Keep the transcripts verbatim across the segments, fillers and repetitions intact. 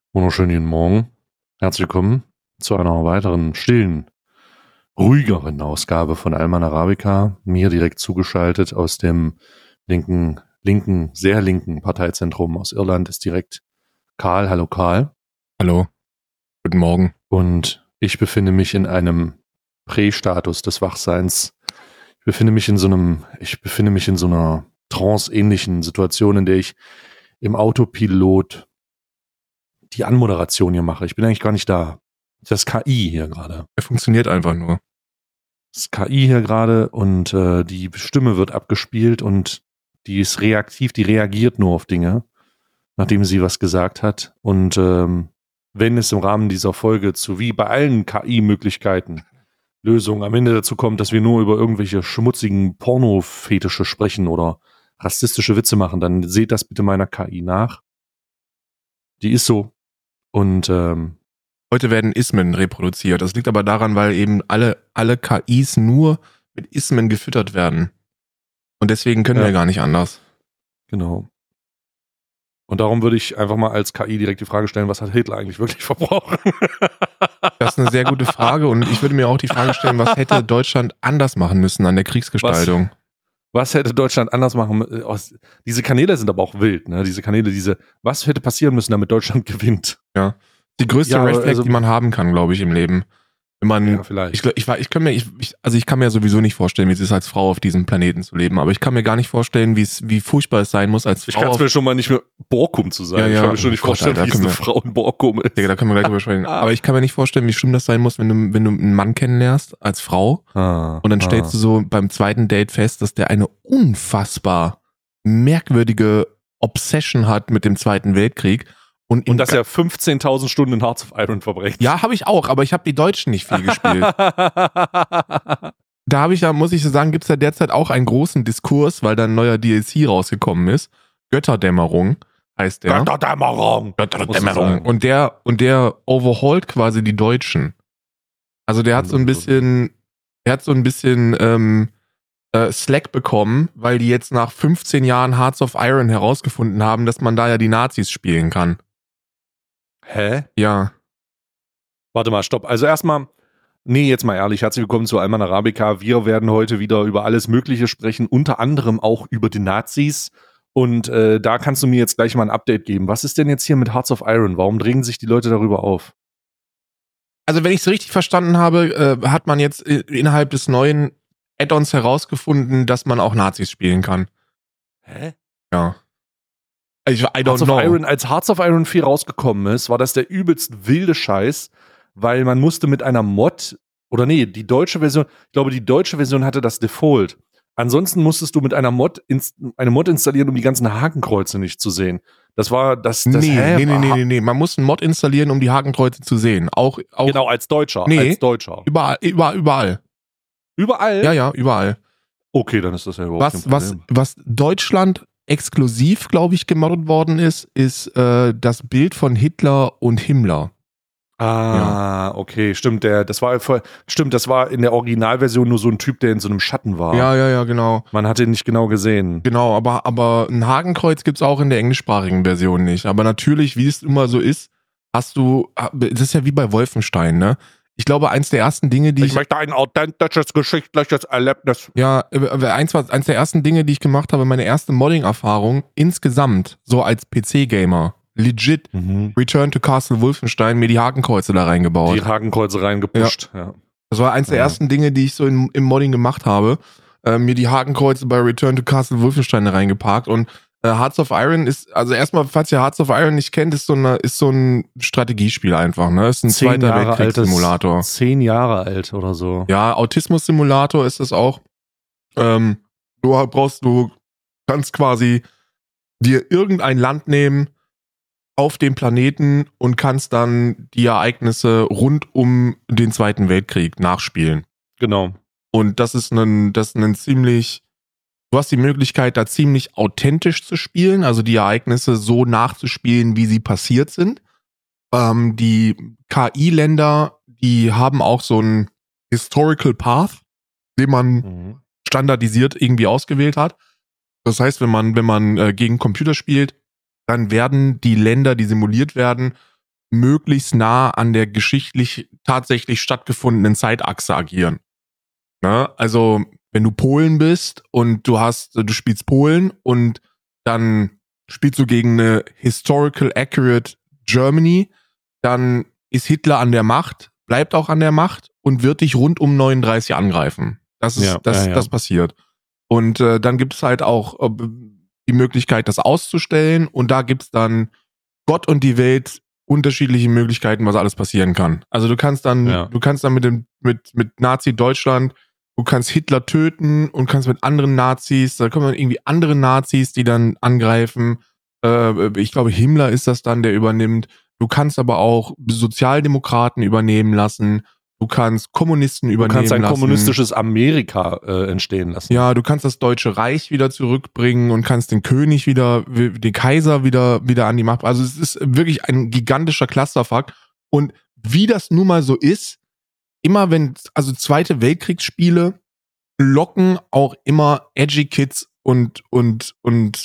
Wunderschönen guten Morgen. Herzlich willkommen zu einer weiteren stillen, ruhigeren Ausgabe von Alman Arabica. Mir direkt zugeschaltet aus dem linken, linken, sehr linken Parteizentrum aus Irland ist direkt Karl. Hallo Karl. Hallo. Guten Morgen. Und ich befinde mich in einem Prästatus des Wachseins. Ich befinde mich in so einem, ich befinde mich in so einer trance-ähnlichen Situation, in der ich im Autopilot die Anmoderation hier mache. Ich bin eigentlich gar nicht da. Das K I hier gerade. Er funktioniert einfach nur. Das K I hier gerade und äh, die Stimme wird abgespielt und die ist reaktiv, die reagiert nur auf Dinge, nachdem sie was gesagt hat. Und ähm, wenn es im Rahmen dieser Folge zu, wie bei allen K I-Möglichkeiten, Lösungen am Ende dazu kommt, dass wir nur über irgendwelche schmutzigen Porno-Fetische sprechen oder rassistische Witze machen, dann seht das bitte meiner K I nach. Die ist so. Und ähm, heute werden Ismen reproduziert. Das liegt aber daran, weil eben alle, alle K Is nur mit Ismen gefüttert werden. Und deswegen können ja. wir gar nicht anders. Genau. Und darum würde ich einfach mal als K I direkt die Frage stellen, was hat Hitler eigentlich wirklich verbrochen? Das ist eine sehr gute Frage und ich würde mir auch die Frage stellen, was hätte Deutschland anders machen müssen an der Kriegsgestaltung? Was, was hätte Deutschland anders machen müssen? Diese Kanäle sind aber auch wild, ne? Diese Kanäle, diese, was hätte passieren müssen, damit Deutschland gewinnt? Ja. Die größte ja, Red Flag, also, die man haben kann, glaube ich, im Leben. Wenn man, ja, vielleicht. Ich, ich, ich kann mir, ich, ich, also ich kann mir sowieso nicht vorstellen, wie es ist, als Frau auf diesem Planeten zu leben, aber ich kann mir gar nicht vorstellen, wie es, wie furchtbar es sein muss, als Frau. Ich kann es mir schon mal nicht mehr Borkum zu sein. Ja, ja. Ich kann mir schon nicht oh vorstellen, Gott, wie es eine Frau in Borkum ist. Digga, da können wir gleich drüber sprechen. Aber ich kann mir nicht vorstellen, wie schlimm das sein muss, wenn du, wenn du einen Mann kennenlernst als Frau ah, und dann ah. stellst du so beim zweiten Date fest, dass der eine unfassbar merkwürdige Obsession hat mit dem Zweiten Weltkrieg. Und, und dass er fünfzehntausend Stunden in Hearts of Iron verbringt. Ja, habe ich auch, aber ich habe die Deutschen nicht viel gespielt. Da habe ich ja, muss ich so sagen, gibt es ja derzeit auch einen großen Diskurs, weil da ein neuer D L C rausgekommen ist. Götterdämmerung heißt der. Götterdämmerung. Götterdämmerung. Und der, und der overhault quasi die Deutschen. Also der hat so ein bisschen, der hat so ein bisschen ähm, äh, Slack bekommen, weil die jetzt nach fünfzehn Jahren Hearts of Iron herausgefunden haben, dass man da ja die Nazis spielen kann. Hä? Ja. Warte mal, stopp. Also erstmal, nee, jetzt mal ehrlich, herzlich willkommen zu Alman Arabica. Wir werden heute wieder über alles Mögliche sprechen, unter anderem auch über die Nazis. Und äh, da kannst du mir jetzt gleich mal ein Update geben. Was ist denn jetzt hier mit Hearts of Iron? Warum drängen sich die Leute darüber auf? Also wenn ich es richtig verstanden habe, äh, hat man jetzt innerhalb des neuen Add-ons herausgefunden, dass man auch Nazis spielen kann. Hä? Ja. Ich, I don't Hearts know. of Iron, als Hearts of Iron vier rausgekommen ist, war das der übelst wilde Scheiß, weil man musste mit einer Mod, oder nee, die deutsche Version, ich glaube, die deutsche Version hatte das Default. Ansonsten musstest du mit einer Mod ins, eine Mod installieren, um die ganzen Hakenkreuze nicht zu sehen. Das war das, das nee, hä? nee, nee, nee, nee, nee. Man muss einen Mod installieren, um die Hakenkreuze zu sehen. Auch, auch genau, als Deutscher. Nee, als Deutscher. Überall, überall, überall. Überall? Ja, ja, überall. Okay, dann ist das ja überhaupt was, kein was, Problem. was Deutschland exklusiv, glaube ich, gemoddet worden ist, ist äh, das Bild von Hitler und Himmler. Ah, ja. Okay, stimmt, der, das war voll, stimmt, das war in der Originalversion nur so ein Typ, der in so einem Schatten war. Ja, ja, ja, genau. Man hat ihn nicht genau gesehen. Genau, aber, aber ein Hakenkreuz gibt's auch in der englischsprachigen Version nicht. Aber natürlich, wie es immer so ist, hast du, das ist ja wie bei Wolfenstein, ne? Ich glaube, eins der ersten Dinge, die ich... Ich möchte ein authentisches, geschichtliches Erlebnis. Ja, eins, eins der ersten Dinge, die ich gemacht habe, meine erste Modding-Erfahrung insgesamt, so als P C-Gamer, legit, mhm. Return to Castle Wolfenstein, mir die Hakenkreuze da reingebaut. Die Hakenkreuze reingepusht, ja. ja. Das war eins der ja. ersten Dinge, die ich so in, im Modding gemacht habe. Äh, mir die Hakenkreuze bei Return to Castle Wolfenstein reingeparkt und äh, Hearts of Iron ist, also erstmal, falls ihr Hearts of Iron nicht kennt, ist so, eine, ist so ein Strategiespiel einfach, ne? Ist ein zehn zweiter Weltkriegssimulator. Zehn Jahre alt oder so. Ja, Autismus-Simulator ist es auch. Ähm, du brauchst, du kannst quasi dir irgendein Land nehmen auf dem Planeten und kannst dann die Ereignisse rund um den Zweiten Weltkrieg nachspielen. Genau. Und das ist ein, das ist ein ziemlich, du hast die Möglichkeit, da ziemlich authentisch zu spielen, also die Ereignisse so nachzuspielen, wie sie passiert sind. Ähm, die K I-Länder, die haben auch so einen Historical Path, den man mhm. standardisiert irgendwie ausgewählt hat. Das heißt, wenn man, wenn man äh, gegen Computer spielt, dann werden die Länder, die simuliert werden, möglichst nah an der geschichtlich tatsächlich stattgefundenen Zeitachse agieren. Ne? Also, wenn du Polen bist und du hast, du spielst Polen und dann spielst du gegen eine historical accurate Germany, dann ist Hitler an der Macht, bleibt auch an der Macht und wird dich rund um neununddreißig angreifen. Das ist, Ja, das, ja, ja. das passiert. Und äh, dann gibt es halt auch äh, die Möglichkeit, das auszustellen, und da gibt's dann Gott und die Welt unterschiedliche Möglichkeiten, was alles passieren kann. Also du kannst dann, Ja. du kannst dann mit dem, mit, mit Nazi-Deutschland, du kannst Hitler töten und kannst mit anderen Nazis, da kommen dann irgendwie andere Nazis, die dann angreifen. Äh, ich glaube, Himmler ist das dann, der übernimmt. Du kannst aber auch Sozialdemokraten übernehmen lassen. Du kannst Kommunisten Du übernehmen kannst ein lassen. kommunistisches Amerika äh, entstehen lassen. Ja, du kannst das Deutsche Reich wieder zurückbringen und kannst den König wieder, den Kaiser wieder, wieder an die Macht. Also es ist wirklich ein gigantischer Clusterfuck. Und wie das nun mal so ist, immer wenn, also Zweite Weltkriegsspiele locken auch immer edgy Kids und, und, und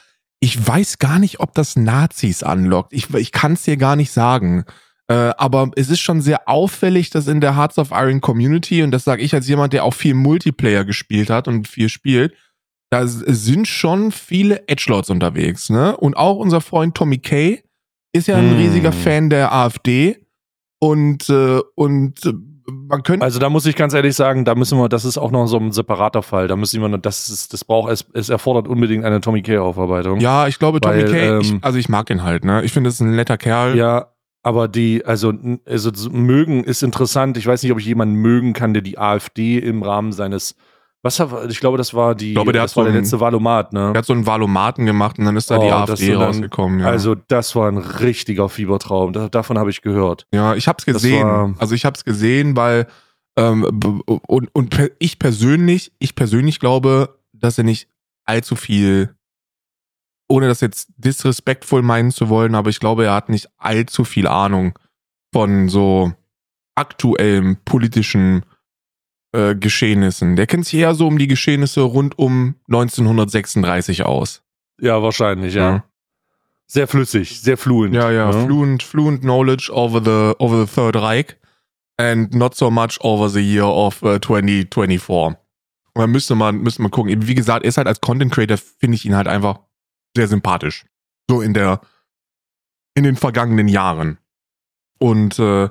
ich weiß gar nicht, ob das Nazis anlockt. Ich, ich kann es dir gar nicht sagen. Äh, aber es ist schon sehr auffällig, dass in der Hearts of Iron Community, und das sage ich als jemand, der auch viel Multiplayer gespielt hat und viel spielt, da sind schon viele Edgelords unterwegs, ne? Und auch unser Freund Tommy Kay ist ja ein Hm. riesiger Fan der AfD, und äh, und äh, man könnte Also da muss ich ganz ehrlich sagen, da müssen wir, das ist auch noch so ein separater Fall. Da müssen wir, noch- das ist, das braucht es, es erfordert unbedingt eine Tommy Kay Aufarbeitung. ja, ich glaube Tommy Weil, Kay, ich, ähm, also ich mag ihn halt, ne? Ich finde, das ist ein netter Kerl. Ja, aber die, also, n- also so mögen ist interessant. Ich weiß nicht, ob ich jemanden mögen kann, der die AfD im Rahmen seines, was, war- ich glaube, das war die, Ich glaube, der das hat war so der ein- letzte Valomat, ne? Er hat so einen Valomaten gemacht und dann ist da die Oh, das AfD so dann- rausgekommen. Ja. Also das war ein richtiger Fiebertraum. Da, davon habe ich gehört. Ja, ich hab's Das gesehen. war- Also ich hab's gesehen, weil ähm, b- und, und per- ich persönlich, ich persönlich glaube, dass er nicht allzu viel, ohne das jetzt disrespektvoll meinen zu wollen, aber ich glaube, er hat nicht allzu viel Ahnung von so aktuellen politischen äh, Geschehnissen. Der kennt sich eher so um die Geschehnisse rund um neunzehnhundertsechsunddreißig aus. Ja, wahrscheinlich, ja. Ja. Sehr flüssig, sehr fluent. Ja, ja, ne? fluent, fluent knowledge over the over the Third Reich and not so much over the year of uh, twenty twenty-four. Und da müsste man, müsste man gucken. Wie gesagt, er ist halt als Content Creator, finde ich ihn halt einfach sehr sympathisch. So in der, in den vergangenen Jahren. Und äh,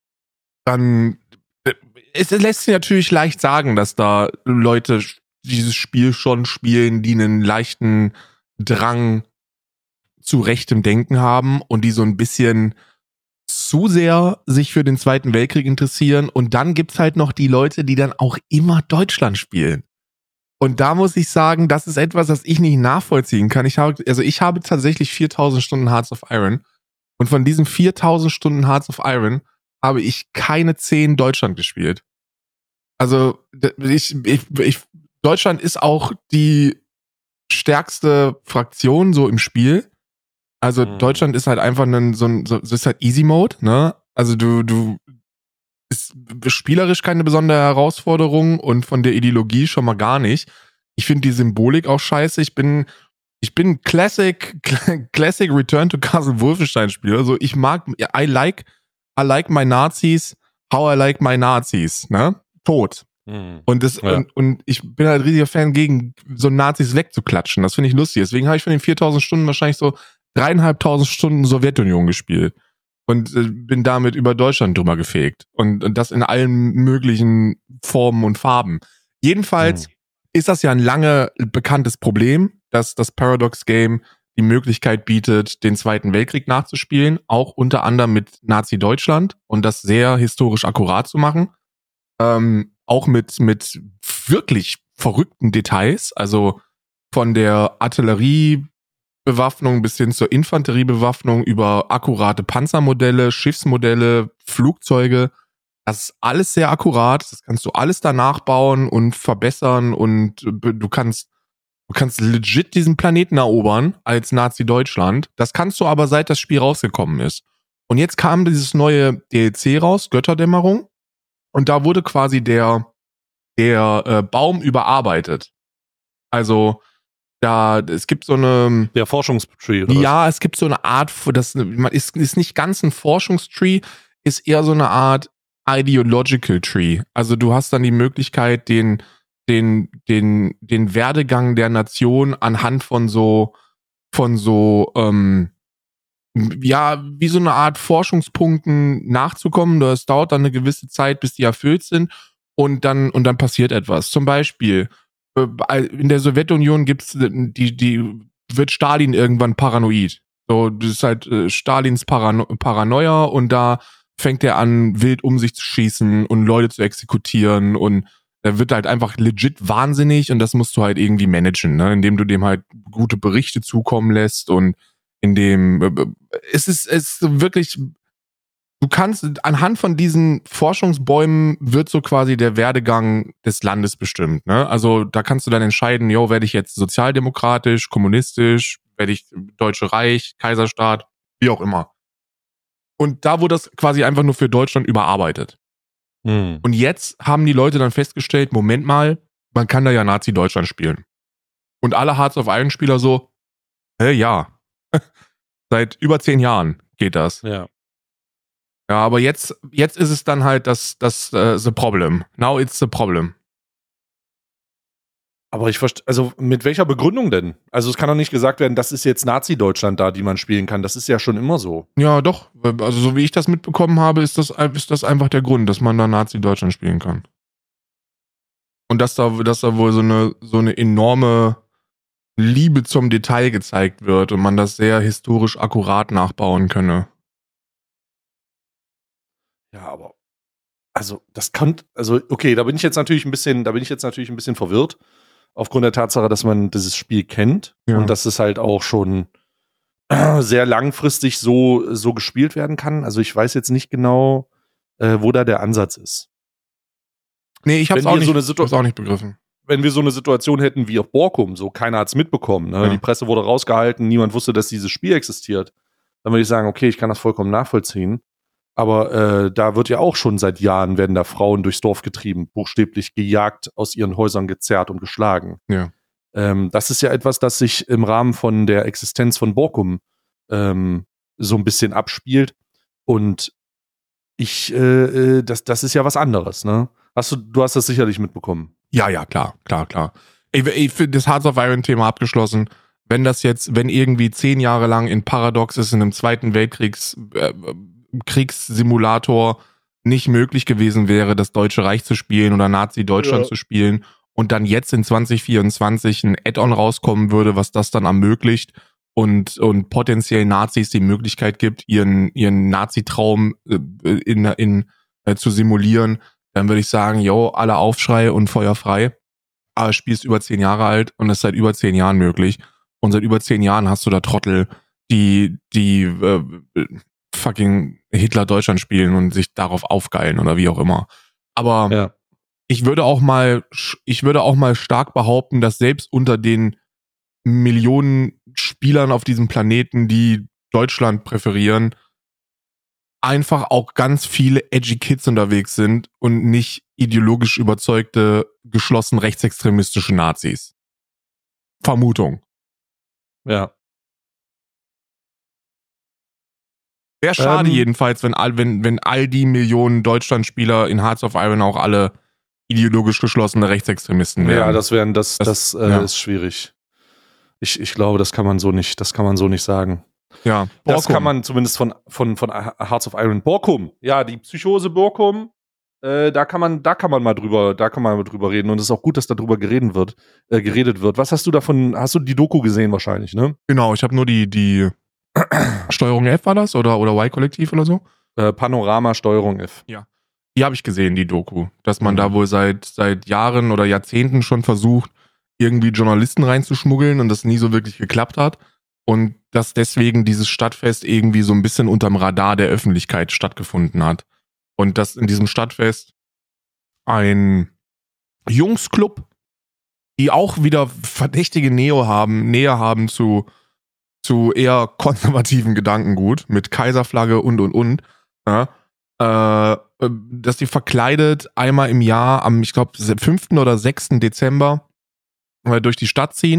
dann, äh, es lässt sich natürlich leicht sagen, dass da Leute dieses Spiel schon spielen, die einen leichten Drang zu rechtem Denken haben und die so ein bisschen zu sehr sich für den Zweiten Weltkrieg interessieren. Und dann gibt's halt noch die Leute, die dann auch immer Deutschland spielen. Und da muss ich sagen, das ist etwas, das ich nicht nachvollziehen kann. Ich habe, also ich habe tatsächlich viertausend Stunden Hearts of Iron. Und von diesen viertausend Stunden Hearts of Iron habe ich keine zehn Deutschland gespielt. Also ich, ich, ich, Deutschland ist auch die stärkste Fraktion so im Spiel. Also Mhm. Deutschland ist halt einfach ein, so ein, so, so ist halt Easy Mode, ne? Also du, du, ist spielerisch keine besondere Herausforderung und von der Ideologie schon mal gar nicht. Ich finde die Symbolik auch scheiße. Ich bin, ich bin Classic, Classic Return to Castle Wolfenstein Spieler. Also ich mag, I like, I like my Nazis, how I like my Nazis, ne? Tot. Mhm. Und, das, Ja. und, und ich bin halt riesiger Fan, gegen so Nazis wegzuklatschen. Das finde ich lustig. Deswegen habe ich von den viertausend Stunden wahrscheinlich so dreieinhalbtausend Stunden Sowjetunion gespielt. Und äh, bin damit über Deutschland drüber gefegt. Und, und das in allen möglichen Formen und Farben. Jedenfalls Mhm. ist das ja ein lange bekanntes Problem, dass das Paradox Game die Möglichkeit bietet, den Zweiten Weltkrieg nachzuspielen. Auch unter anderem mit Nazi-Deutschland. Und das sehr historisch akkurat zu machen. Ähm, auch mit, mit wirklich verrückten Details, also von der Artilleriebewaffnung bis hin zur Infanteriebewaffnung über akkurate Panzermodelle, Schiffsmodelle, Flugzeuge. Das ist alles sehr akkurat, das kannst du alles danach bauen und verbessern und du kannst, du kannst legit diesen Planeten erobern als Nazi-Deutschland. Das kannst du aber seit das Spiel rausgekommen ist. Und jetzt kam dieses neue D L C raus, Götterdämmerung. Und da wurde quasi der, der äh, Baum überarbeitet. Also da, es gibt so eine... Der Forschungstree, oder Ja, was? es gibt so eine Art, das ist, ist nicht ganz ein Forschungstree, ist eher so eine Art Ideological Tree. Also du hast dann die Möglichkeit, den, den, den, den Werdegang der Nation anhand von so, von so, ähm, ja, wie so eine Art Forschungspunkten nachzukommen. Das dauert dann eine gewisse Zeit, bis die erfüllt sind und dann, und dann passiert etwas. Zum Beispiel, in der Sowjetunion gibt's die, die, wird Stalin irgendwann paranoid. So, das ist halt äh, Stalins Parano- Paranoia und da fängt er an, wild um sich zu schießen und Leute zu exekutieren und er wird halt einfach legit wahnsinnig und das musst du halt irgendwie managen, ne? Indem du dem halt gute Berichte zukommen lässt und indem äh, es ist, es ist wirklich, du kannst, anhand von diesen Forschungsbäumen wird so quasi der Werdegang des Landes bestimmt, ne? Also da kannst du dann entscheiden, jo, werde ich jetzt sozialdemokratisch, kommunistisch, werde ich Deutsche Reich, Kaiserstaat, wie auch immer. Und da wurde das quasi einfach nur für Deutschland überarbeitet. Hm. Und jetzt haben die Leute dann festgestellt, Moment mal, man kann da ja Nazi-Deutschland spielen. Und alle Hearts of Iron Spieler so, hä, ja. Seit über zehn Jahren geht das. Ja. Ja, aber jetzt, jetzt ist es dann halt das, das, uh, the problem. Now it's the problem. Aber ich verstehe, also mit welcher Begründung denn? Also es kann doch nicht gesagt werden, das ist jetzt Nazi-Deutschland da, die man spielen kann. Das ist ja schon immer so. Ja, doch. Also so wie ich das mitbekommen habe, ist das, ist das einfach der Grund, dass man da Nazi-Deutschland spielen kann. Und dass da, dass da wohl so eine, so eine enorme Liebe zum Detail gezeigt wird und man das sehr historisch akkurat nachbauen könne. Ja, aber also das kann, also okay, da bin ich jetzt natürlich ein bisschen, da bin ich jetzt natürlich ein bisschen verwirrt aufgrund der Tatsache, dass man dieses Spiel kennt Ja. und dass es halt auch schon sehr langfristig so so gespielt werden kann. Also ich weiß jetzt nicht genau, äh, wo da der Ansatz ist. Nee, ich hab's, Wenn auch wir nicht, so eine ich Situ- hab's auch nicht begriffen. Wenn wir so eine Situation hätten wie auf Borkum, so keiner hat's mitbekommen, ne? Ja. Die Presse wurde rausgehalten, niemand wusste, dass dieses Spiel existiert, dann würde ich sagen, okay, ich kann das vollkommen nachvollziehen. Aber äh, da wird ja auch schon seit Jahren, werden da Frauen durchs Dorf getrieben, buchstäblich gejagt, aus ihren Häusern gezerrt und geschlagen. Ja. Ähm, das ist ja etwas, das sich im Rahmen von der Existenz von Borkum ähm, so ein bisschen abspielt. Und ich, äh, das, das ist ja was anderes, ne? Hast du, du hast das sicherlich mitbekommen. Ja, ja, klar, klar, klar. Ich, ich finde das Hearts of Iron Thema abgeschlossen. Wenn das jetzt, wenn irgendwie zehn Jahre lang in Paradox ist, in einem Zweiten Weltkriegs äh, Kriegssimulator nicht möglich gewesen wäre, das Deutsche Reich zu spielen oder Nazi-Deutschland Ja. zu spielen und dann jetzt in zwanzig vierundzwanzig ein Add-on rauskommen würde, was das dann ermöglicht und, und potenziell Nazis die Möglichkeit gibt, ihren, ihren Nazi-Traum äh, in, in, äh, zu simulieren, dann würde ich sagen, yo, alle Aufschrei und Feuer frei. Aber das Spiel ist über zehn Jahre alt und ist seit über zehn Jahren möglich. Und seit über zehn Jahren hast du da Trottel, die, die äh, fucking Hitler Deutschland spielen und sich darauf aufgeilen oder wie auch immer. Aber Ja. ich würde auch mal, ich würde auch mal stark behaupten, dass selbst unter den Millionen Spielern auf diesem Planeten, die Deutschland präferieren, einfach auch ganz viele edgy Kids unterwegs sind und nicht ideologisch überzeugte, geschlossen rechtsextremistische Nazis. Vermutung. Ja. Wäre schade Ähm, jedenfalls, wenn all, wenn, wenn all die Millionen Deutschlandspieler in Hearts of Iron auch alle ideologisch geschlossene Rechtsextremisten wären. Ja, das wären, das, Das- das, äh, ja. ist schwierig. Ich, ich glaube, das kann man so nicht, das kann man so nicht sagen. ja, Das Borkum. kann man zumindest von, von, von Hearts of Iron. Borkum, ja, die Psychose Borkum, äh, da kann man, da kann man mal drüber, da kann man mal drüber reden. Und es ist auch gut, dass darüber geredet wird, äh, geredet wird. Was hast du davon, hast du die Doku gesehen wahrscheinlich, ne? Genau, ich habe nur die, die Steuerung F war das oder, oder Y-Kollektiv oder so? Äh, Panorama Steuerung F. Die habe ich gesehen, die Doku. Dass man Mhm. da wohl seit, seit Jahren oder Jahrzehnten schon versucht, irgendwie Journalisten reinzuschmuggeln und das nie so wirklich geklappt hat. Und dass deswegen dieses Stadtfest irgendwie so ein bisschen unterm Radar der Öffentlichkeit stattgefunden hat. Und dass in diesem Stadtfest ein Jungsclub, die auch wieder verdächtige Nähe haben, Nähe haben zu, zu eher konservativen Gedankengut mit Kaiserflagge und und und, ja, äh, dass die verkleidet einmal im Jahr am, ich glaube, fünften oder sechsten Dezember äh, durch die Stadt ziehen,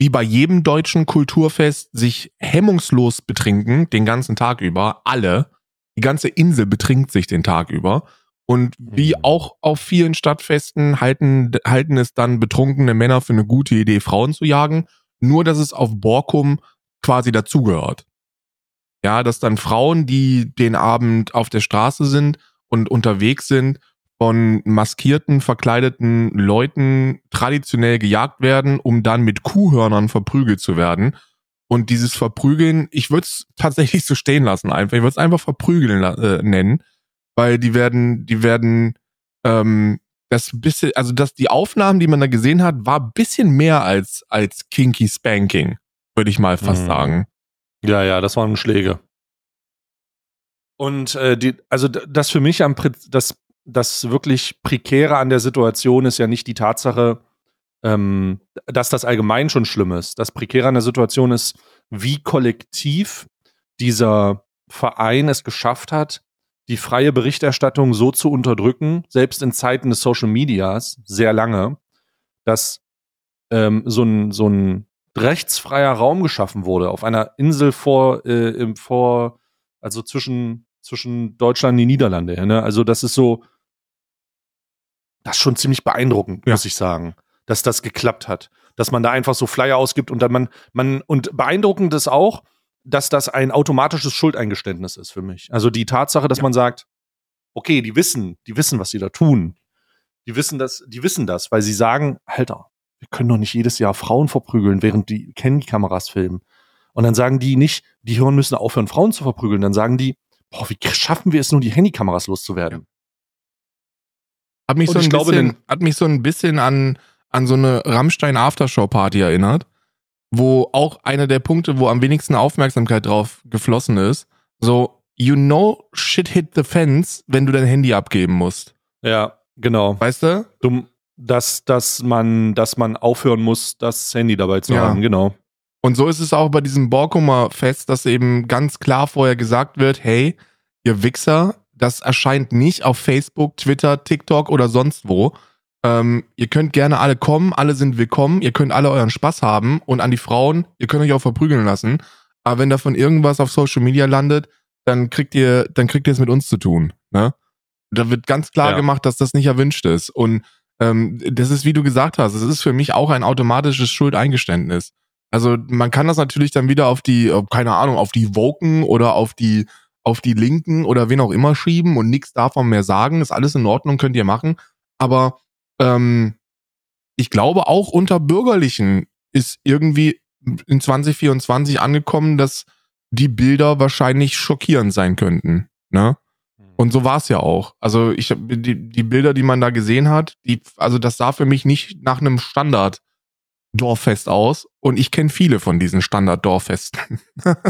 wie bei jedem deutschen Kulturfest sich hemmungslos betrinken, den ganzen Tag über, alle. Die ganze Insel betrinkt sich den Tag über. Und wie Mhm. auch auf vielen Stadtfesten halten, halten es dann betrunkene Männer für eine gute Idee, Frauen zu jagen. Nur, dass es auf Borkum quasi dazugehört. Ja, dass dann Frauen, die den Abend auf der Straße sind und unterwegs sind, von maskierten, verkleideten Leuten traditionell gejagt werden, um dann mit Kuhhörnern verprügelt zu werden. Und dieses Verprügeln, ich würde es tatsächlich so stehen lassen einfach. Ich würde es einfach Verprügeln äh, nennen, weil die werden, die werden, ähm, das bisschen, also dass die Aufnahmen, die man da gesehen hat, war ein bisschen mehr als als Kinky Spanking, würde ich mal fast Mhm. sagen. Ja, ja, das waren Schläge. Und äh, die, also d- das für mich am Pri- das, das wirklich Prekäre an der Situation ist ja nicht die Tatsache, ähm, dass das allgemein schon schlimm ist. Das Prekäre an der Situation ist, wie kollektiv dieser Verein es geschafft hat, die freie Berichterstattung so zu unterdrücken, selbst in Zeiten des Social Medias, sehr lange, dass ähm, so ein, so ein rechtsfreier Raum geschaffen wurde auf einer Insel vor, äh, im vor, also zwischen, zwischen Deutschland und die Niederlande. Ne? Also das ist so, das ist schon ziemlich beeindruckend, Ja. muss ich sagen, dass das geklappt hat. Dass man da einfach so Flyer ausgibt und dann man, man, und beeindruckend ist auch, dass das ein automatisches Schuldeingeständnis ist für mich. Also die Tatsache, dass Ja. man sagt, okay, die wissen, die wissen, was sie da tun. Die wissen das, die wissen das, weil sie sagen, Alter, wir können doch nicht jedes Jahr Frauen verprügeln, während die Handykameras filmen. Und dann sagen die nicht, die Hirn müssen aufhören, Frauen zu verprügeln. Dann sagen die, boah, wie schaffen wir es nur, die Handykameras loszuwerden? Hat mich, Und so ich ein glaube, bisschen, denn- hat mich so ein bisschen an, an so eine Rammstein-Aftershow-Party erinnert, wo auch einer der Punkte, wo am wenigsten Aufmerksamkeit drauf geflossen ist, so, you know shit hit the fence, wenn du dein Handy abgeben musst. Ja, genau. Weißt du? Dumm, dass, dass man, dass man aufhören muss, das Handy dabei zu Ja. haben, genau. Und so ist es auch bei diesem Borkumer Fest, dass eben ganz klar vorher gesagt wird, hey, ihr Wichser, das erscheint nicht auf Facebook, Twitter, TikTok oder sonst wo. Ähm, ihr könnt gerne alle kommen, alle sind willkommen, ihr könnt alle euren Spaß haben und an die Frauen, ihr könnt euch auch verprügeln lassen. Aber wenn davon irgendwas auf Social Media landet, dann kriegt ihr, dann kriegt ihr es mit uns zu tun. Ne? Da wird ganz klar Ja. gemacht, dass das nicht erwünscht ist. Und ähm, das ist, wie du gesagt hast, es ist für mich auch ein automatisches Schuldeingeständnis. Also man kann das natürlich dann wieder auf die, äh, keine Ahnung, auf die Woken oder auf die, auf die Linken oder wen auch immer schieben und nichts davon mehr sagen. Ist alles in Ordnung, könnt ihr machen. Aber ähm, ich glaube auch unter Bürgerlichen ist irgendwie in zwanzig vierundzwanzig angekommen, dass die Bilder wahrscheinlich schockierend sein könnten. Ne? Und so war es ja auch. Also ich die, die Bilder, die man da gesehen hat, die, also das sah für mich nicht nach einem Standard Dorffest aus und ich kenne viele von diesen Standard-Dorffesten.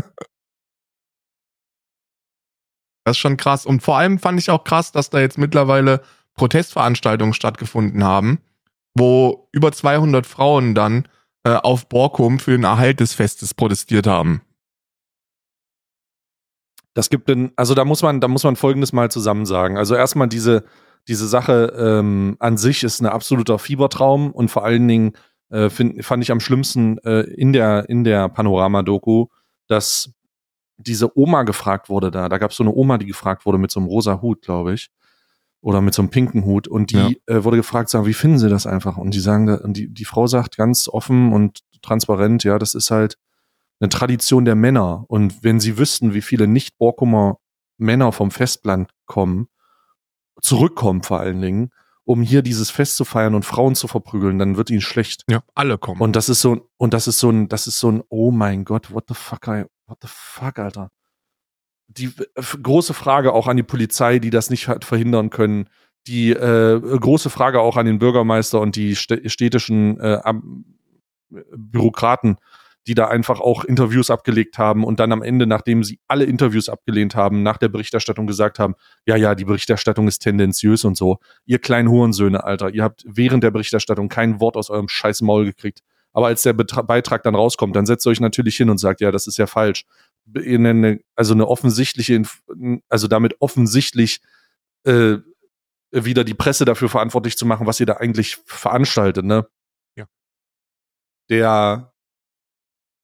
Das ist schon krass. Und vor allem fand ich auch krass, dass da jetzt mittlerweile Protestveranstaltungen stattgefunden haben, wo über zweihundert Frauen dann äh, auf Borkum für den Erhalt des Festes protestiert haben. Das gibt denn, also da muss man, da muss man Folgendes mal zusammen sagen. Also erstmal diese, diese Sache ähm, an sich ist ein absoluter Fiebertraum und vor allen Dingen äh, find, fand ich am schlimmsten äh, in der, in der Panorama-Doku, dass diese Oma gefragt wurde da. Da gab es so eine Oma, die gefragt wurde mit so einem rosa Hut, glaube ich. Oder mit so einem pinken Hut. Und die ja. äh, wurde gefragt, sagen, wie finden sie das einfach? Und die sagen, und die, die Frau sagt ganz offen und transparent, ja, das ist halt eine Tradition der Männer. Und wenn sie wüssten, wie viele Nicht-Borkumer Männer vom Festland kommen, zurückkommen vor allen Dingen, um hier dieses Fest zu feiern und Frauen zu verprügeln, dann wird ihnen schlecht. Ja, alle kommen. Und das ist so, und das ist so ein, das ist so ein, oh mein Gott, what the fuck, what the fuck, Alter. Die äh, große Frage auch an die Polizei, die das nicht hat verhindern können. Die äh, große Frage auch an den Bürgermeister und die städtischen äh, Bürokraten, die da einfach auch Interviews abgelegt haben und dann am Ende, nachdem sie alle Interviews abgelehnt haben, nach der Berichterstattung gesagt haben, ja, ja, die Berichterstattung ist tendenziös und so. Ihr kleinen Hurensöhne, Alter, ihr habt während der Berichterstattung kein Wort aus eurem scheiß Maul gekriegt. Aber als der Betra- Beitrag dann rauskommt, dann setzt ihr euch natürlich hin und sagt, ja, das ist ja falsch. Also eine offensichtliche, also damit offensichtlich äh, wieder die Presse dafür verantwortlich zu machen, was ihr da eigentlich veranstaltet, ne? Ja. Der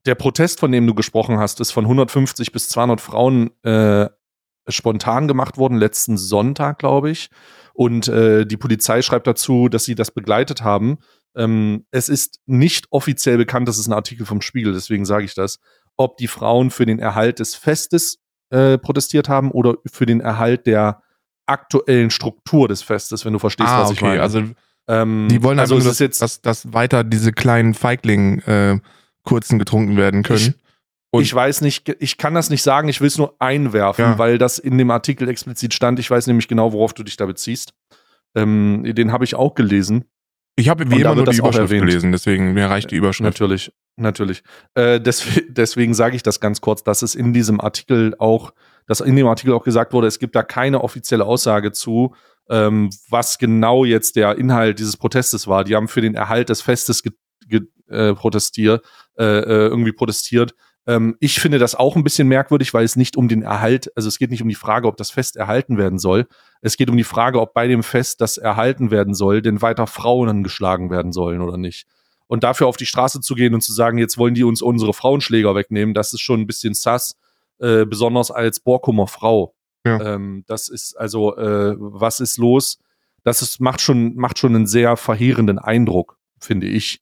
der Protest, von dem du gesprochen hast, ist von hundertfünfzig bis zweihundert Frauen äh, spontan gemacht worden, letzten Sonntag, glaube ich. Und äh, die Polizei schreibt dazu, dass sie das begleitet haben. Ähm, es ist nicht offiziell bekannt, das ist ein Artikel vom Spiegel, deswegen sage ich das, ob die Frauen für den Erhalt des Festes äh, protestiert haben oder für den Erhalt der aktuellen Struktur des Festes, wenn du verstehst, ah, was ich okay. meine. Also ähm, die wollen also einfach nur, es ist dass, jetzt, dass, dass weiter diese kleinen Feigling äh, kurzen getrunken werden können. Ich, Und ich weiß nicht, ich kann das nicht sagen, ich will es nur einwerfen, Ja. weil das in dem Artikel explizit stand. Ich weiß nämlich genau, worauf du dich da beziehst. Ähm, den habe ich auch gelesen. ich habe wie Und da immer nur wird die das auch Überschrift erwähnt. gelesen, deswegen mir reicht die Überschrift. Natürlich, natürlich. Äh, deswegen deswegen sage ich das ganz kurz, dass es in diesem Artikel auch, dass in dem Artikel auch gesagt wurde, es gibt da keine offizielle Aussage zu, ähm, was genau jetzt der Inhalt dieses Protestes war. Die haben für den Erhalt des Festes ge ge äh, protestiert, äh, äh, irgendwie protestiert. Ähm, ich finde das auch ein bisschen merkwürdig, weil es nicht um den Erhalt, also es geht nicht um die Frage, ob das Fest erhalten werden soll. Es geht um die Frage, ob bei dem Fest, das erhalten werden soll, denn weiter Frauen geschlagen werden sollen oder nicht. Und dafür auf die Straße zu gehen und zu sagen, jetzt wollen die uns unsere Frauenschläger wegnehmen, das ist schon ein bisschen sass, äh, besonders als Borkumer Frau. Ja. Ähm, das ist also, äh, was ist los? Das ist, macht schon, macht schon einen sehr verheerenden Eindruck, finde ich.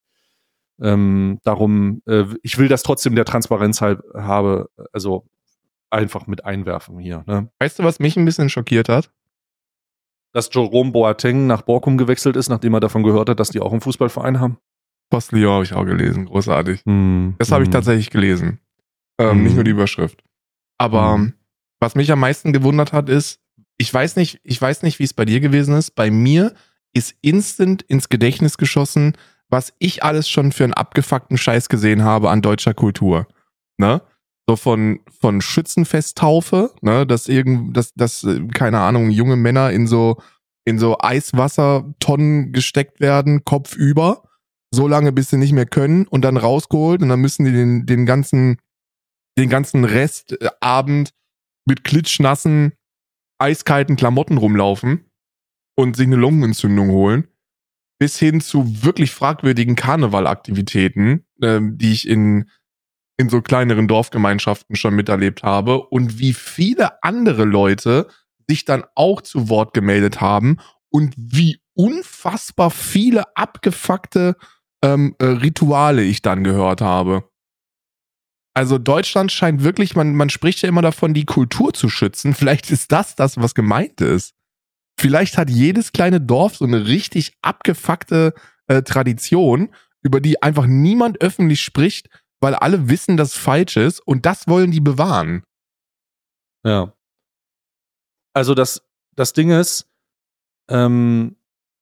Ähm, darum, äh, ich will das trotzdem der Transparenz halb habe, also einfach mit einwerfen hier. Ne? Weißt du, was mich ein bisschen schockiert hat? Dass Jerome Boateng nach Borkum gewechselt ist, nachdem er davon gehört hat, dass die auch einen Fußballverein haben. Post Lyon habe ich auch gelesen, großartig. Hm, Das habe ich hm. tatsächlich gelesen. Ähm, Hm. Nicht nur die Überschrift. Aber Hm. was mich am meisten gewundert hat, ist, ich weiß nicht, ich weiß nicht, wie es bei dir gewesen ist. Bei mir ist instant ins Gedächtnis geschossen, was ich alles schon für einen abgefuckten Scheiß gesehen habe an deutscher Kultur. Ne? So von, von Schützenfesttaufe, ne, dass irgend, dass, dass, äh, keine Ahnung, junge Männer in so, in so Eiswassertonnen gesteckt werden, kopfüber, so lange, bis sie nicht mehr können und dann rausgeholt und dann müssen die den, den ganzen, den ganzen Restabend mit klitschnassen, eiskalten Klamotten rumlaufen und sich eine Lungenentzündung holen, bis hin zu wirklich fragwürdigen Karnevalaktivitäten, ähm, die ich in, in so kleineren Dorfgemeinschaften schon miterlebt habe und wie viele andere Leute sich dann auch zu Wort gemeldet haben und wie unfassbar viele abgefuckte ähm, äh, Rituale ich dann gehört habe. Also Deutschland scheint wirklich, man, man spricht ja immer davon, die Kultur zu schützen. Vielleicht ist das das, was gemeint ist. Vielleicht hat jedes kleine Dorf so eine richtig abgefuckte äh, Tradition, über die einfach niemand öffentlich spricht, weil alle wissen, dass es falsch ist und das wollen die bewahren. Ja. Also das, das Ding ist, ähm,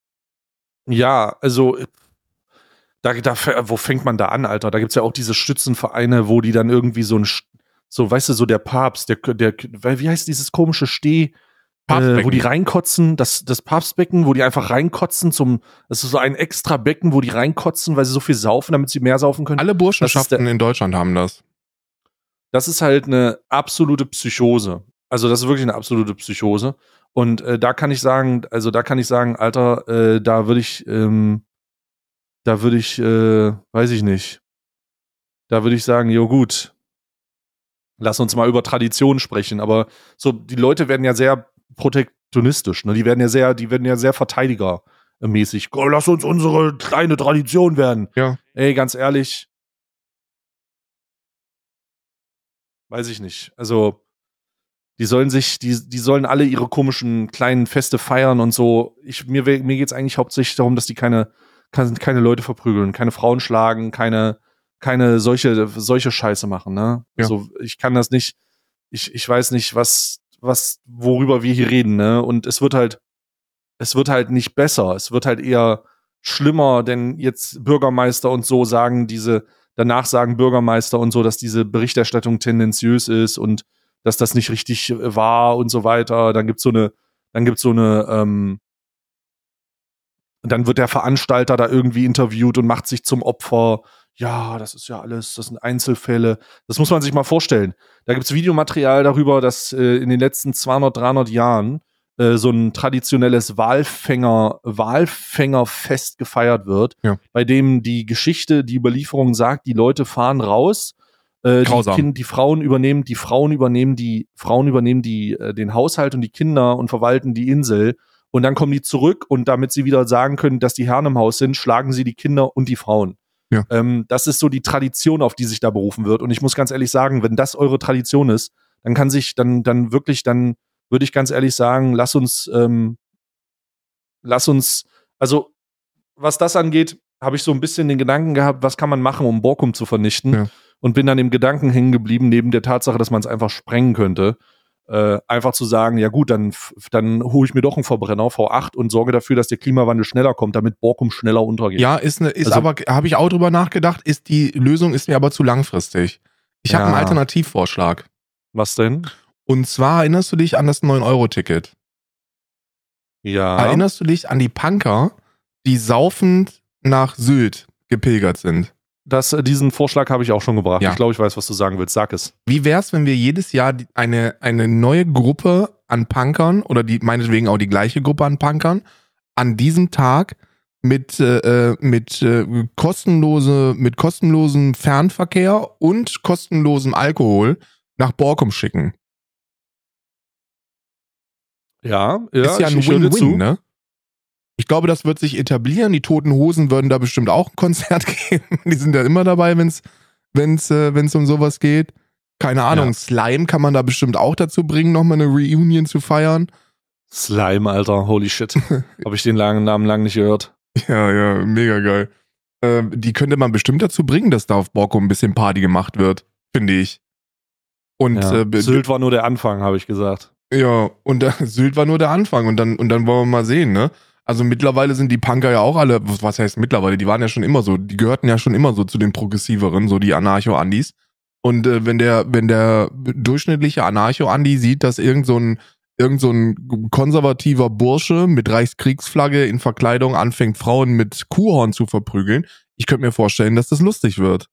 ja, also da, da, wo fängt man da an, Alter? Da gibt's ja auch diese Stützenvereine, wo die dann irgendwie so ein, so, weißt du, so der Papst, der, der, wie heißt dieses komische Steh, äh, wo die reinkotzen, das, das Papstbecken, wo die einfach reinkotzen zum, das ist so ein extra Becken, wo die reinkotzen, weil sie so viel saufen, damit sie mehr saufen können. Alle Burschenschaften in Deutschland haben das. Das ist halt eine absolute Psychose. Also das ist wirklich eine absolute Psychose. Und äh, da kann ich sagen, also da kann ich sagen, Alter, äh, da würde ich, ähm, da würde ich, äh, weiß ich nicht, da würde ich sagen, jo gut, lass uns mal über Tradition sprechen. Aber so, die Leute werden ja sehr protektionistisch, ne? Die werden ja sehr, die werden ja sehr verteidigermäßig. Oh, lass uns unsere kleine Tradition werden. Ja. Ey, ganz ehrlich, weiß ich nicht. Also die sollen sich, die, die sollen alle ihre komischen kleinen Feste feiern und so. Ich, mir, mir geht's eigentlich hauptsächlich darum, dass die keine, keine, keine Leute verprügeln, keine Frauen schlagen, keine, keine solche, solche Scheiße machen, ne? Ja. Also ich kann das nicht, ich, ich weiß nicht, was, was, worüber wir hier reden, ne? Und es wird halt, es wird halt nicht besser. Es wird halt eher schlimmer, denn jetzt Bürgermeister und so sagen diese, danach sagen Bürgermeister und so, dass diese Berichterstattung tendenziös ist und dass das nicht richtig war und so weiter. Dann gibt's so eine, dann gibt's so eine, ähm, dann wird der Veranstalter da irgendwie interviewt und macht sich zum Opfer. Ja, das ist ja alles, das sind Einzelfälle. Das muss man sich mal vorstellen. Da gibt's Videomaterial darüber, dass äh, in den letzten zweihundert, dreihundert Jahren äh, so ein traditionelles Walfänger, Walfängerfest gefeiert wird, ja. bei dem die Geschichte, die Überlieferung sagt, die Leute fahren raus Äh, die, Grausam. kind, die Frauen übernehmen, die Frauen übernehmen die Frauen übernehmen die äh, den Haushalt und die Kinder und verwalten die Insel. Und dann kommen die zurück und damit sie wieder sagen können, dass die Herren im Haus sind, schlagen sie die Kinder und die Frauen. Ja. Ähm, das ist so die Tradition, auf die sich da berufen wird. Und ich muss ganz ehrlich sagen, wenn das eure Tradition ist, dann kann sich, dann, dann wirklich, dann würde ich ganz ehrlich sagen, lass uns, ähm, lass uns, also was das angeht, habe ich so ein bisschen den Gedanken gehabt, was kann man machen, um Borkum zu vernichten? Ja. Und bin dann im Gedanken hängen geblieben, neben der Tatsache, dass man es einfach sprengen könnte. Äh, einfach zu sagen, ja gut, dann, dann hole ich mir doch einen Verbrenner V acht und sorge dafür, dass der Klimawandel schneller kommt, damit Borkum schneller untergeht. Ja, ist, ne, ist Also- aber, habe ich auch drüber nachgedacht, ist die Lösung ist mir aber zu langfristig. Ich habe Ja. einen Alternativvorschlag. Was denn? Und zwar erinnerst du dich an das neun Euro Ticket? Ja. Erinnerst du dich an die Punker, die saufend nach Sylt gepilgert sind? Das, äh, diesen Vorschlag habe ich auch schon gebracht. Ja. Ich glaube, ich weiß, was du sagen willst. Sag es. Wie wär's, wenn wir jedes Jahr die- eine, eine neue Gruppe an Punkern oder die meinetwegen auch die gleiche Gruppe an Punkern an diesem Tag mit, äh, mit, äh, kostenlose, mit kostenlosem Fernverkehr und kostenlosem Alkohol nach Borkum schicken? Ja, ja, Ist ja ich, ein ich höre dir zu. Win-Win, ne? Ich glaube, das wird sich etablieren. Die Toten Hosen würden da bestimmt auch ein Konzert geben. Die sind ja immer dabei, wenn es wenn's, äh, wenn's um sowas geht. Keine Ahnung, Ja. Slime kann man da bestimmt auch dazu bringen, nochmal eine Reunion zu feiern. Slime, Alter, holy shit. Habe ich den langen Namen lang nicht gehört. Ja, ja, mega geil. Ähm, die könnte man bestimmt dazu bringen, dass da auf Borkum ein bisschen Party gemacht wird, finde ich. Und Ja. äh, Sylt war nur der Anfang, habe ich gesagt. ja, und da, Sylt war nur der Anfang und dann, und dann wollen wir mal sehen, ne? Also mittlerweile sind die Punker ja auch alle, was heißt mittlerweile, die waren ja schon immer so, die gehörten ja schon immer so zu den Progressiveren, so die Anarcho-Andis. Und äh, wenn der, wenn der durchschnittliche Anarcho-Andi sieht, dass irgend so ein, irgend so ein konservativer Bursche mit Reichskriegsflagge in Verkleidung anfängt, Frauen mit Kuhhorn zu verprügeln, ich könnte mir vorstellen, dass das lustig wird.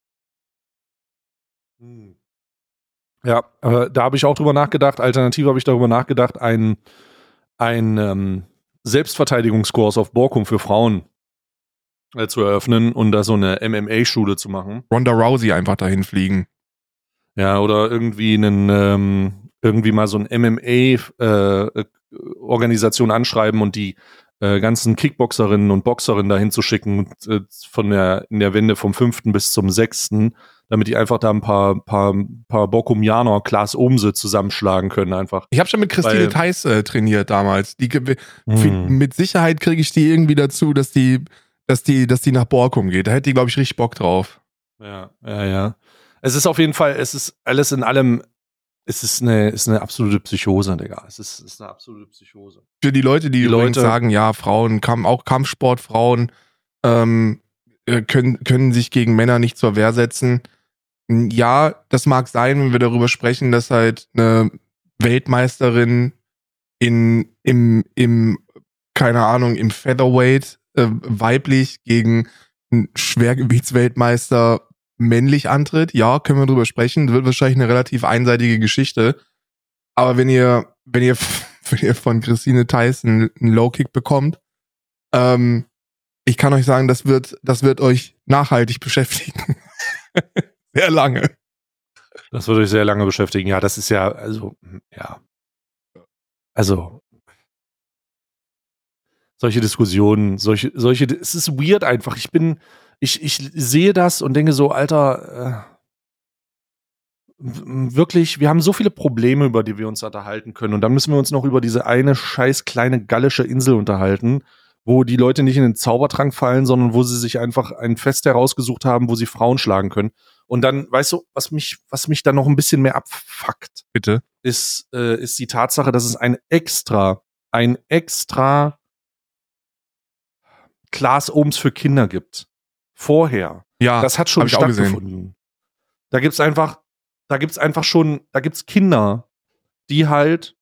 Ja, aber da habe ich auch drüber nachgedacht. Alternativ habe ich darüber nachgedacht, ein, ein ähm, Selbstverteidigungskurs auf Borkum für Frauen äh, zu eröffnen und da so eine M M A-Schule zu machen. Ronda Rousey einfach dahin fliegen. Ja, oder irgendwie einen, ähm, irgendwie mal so ein M M A-Organisation anschreiben und die äh, ganzen Kickboxerinnen und Boxerinnen dahin zu schicken, äh, von der, in der Wende vom fünften bis zum sechsten, damit die einfach da ein paar, paar, paar Borkumianer, Klaas Ohmse zusammenschlagen können einfach. Ich habe schon mit Christine Weil- Theis äh, trainiert damals. Die, ge- Hm. Mit Sicherheit kriege ich die irgendwie dazu, dass die, dass die, dass die nach Borkum geht. Da hätte die, glaube ich, richtig Bock drauf. Ja, ja, ja. Es ist auf jeden Fall, es ist alles in allem, es ist eine, ist eine absolute Psychose, Digga. Es ist, es ist eine absolute Psychose. Für die Leute, die, Die übrigens Leute- sagen, ja, Frauen, Kamp, auch Kampfsportfrauen ähm, äh, können, können sich gegen Männer nicht zur Wehr setzen. Ja, das mag sein, wenn wir darüber sprechen, dass halt eine Weltmeisterin in, im, im, keine Ahnung, im Featherweight äh, weiblich gegen einen Schwergewichtsweltmeister männlich antritt. Ja, können wir drüber sprechen. Das wird wahrscheinlich eine relativ einseitige Geschichte. Aber wenn ihr, wenn ihr, wenn ihr von Christine Theis einen, einen Low-Kick bekommt, ähm, ich kann euch sagen, das wird, das wird euch nachhaltig beschäftigen. Sehr lange. Das würde euch sehr lange beschäftigen. Ja, das ist ja, also, ja. Also, solche Diskussionen, solche, solche, es ist weird einfach. Ich bin, ich, ich sehe das und denke so, Alter, äh, w- wirklich, wir haben so viele Probleme, über die wir uns unterhalten können. Und dann müssen wir uns noch über diese eine scheiß kleine gallische Insel unterhalten, wo die Leute nicht in den Zaubertrank fallen, sondern wo sie sich einfach ein Fest herausgesucht haben, wo sie Frauen schlagen können. Und dann, weißt du, was mich, was mich dann noch ein bisschen mehr abfuckt, Bitte. ist, äh, ist die Tatsache, dass es ein extra, ein extra Klaas Ohms für Kinder gibt. Vorher. Ja, Das hat schon hab ich auch gesehen. stattgefunden. Da gibt's einfach, da gibt's einfach schon, da gibt's Kinder, die halt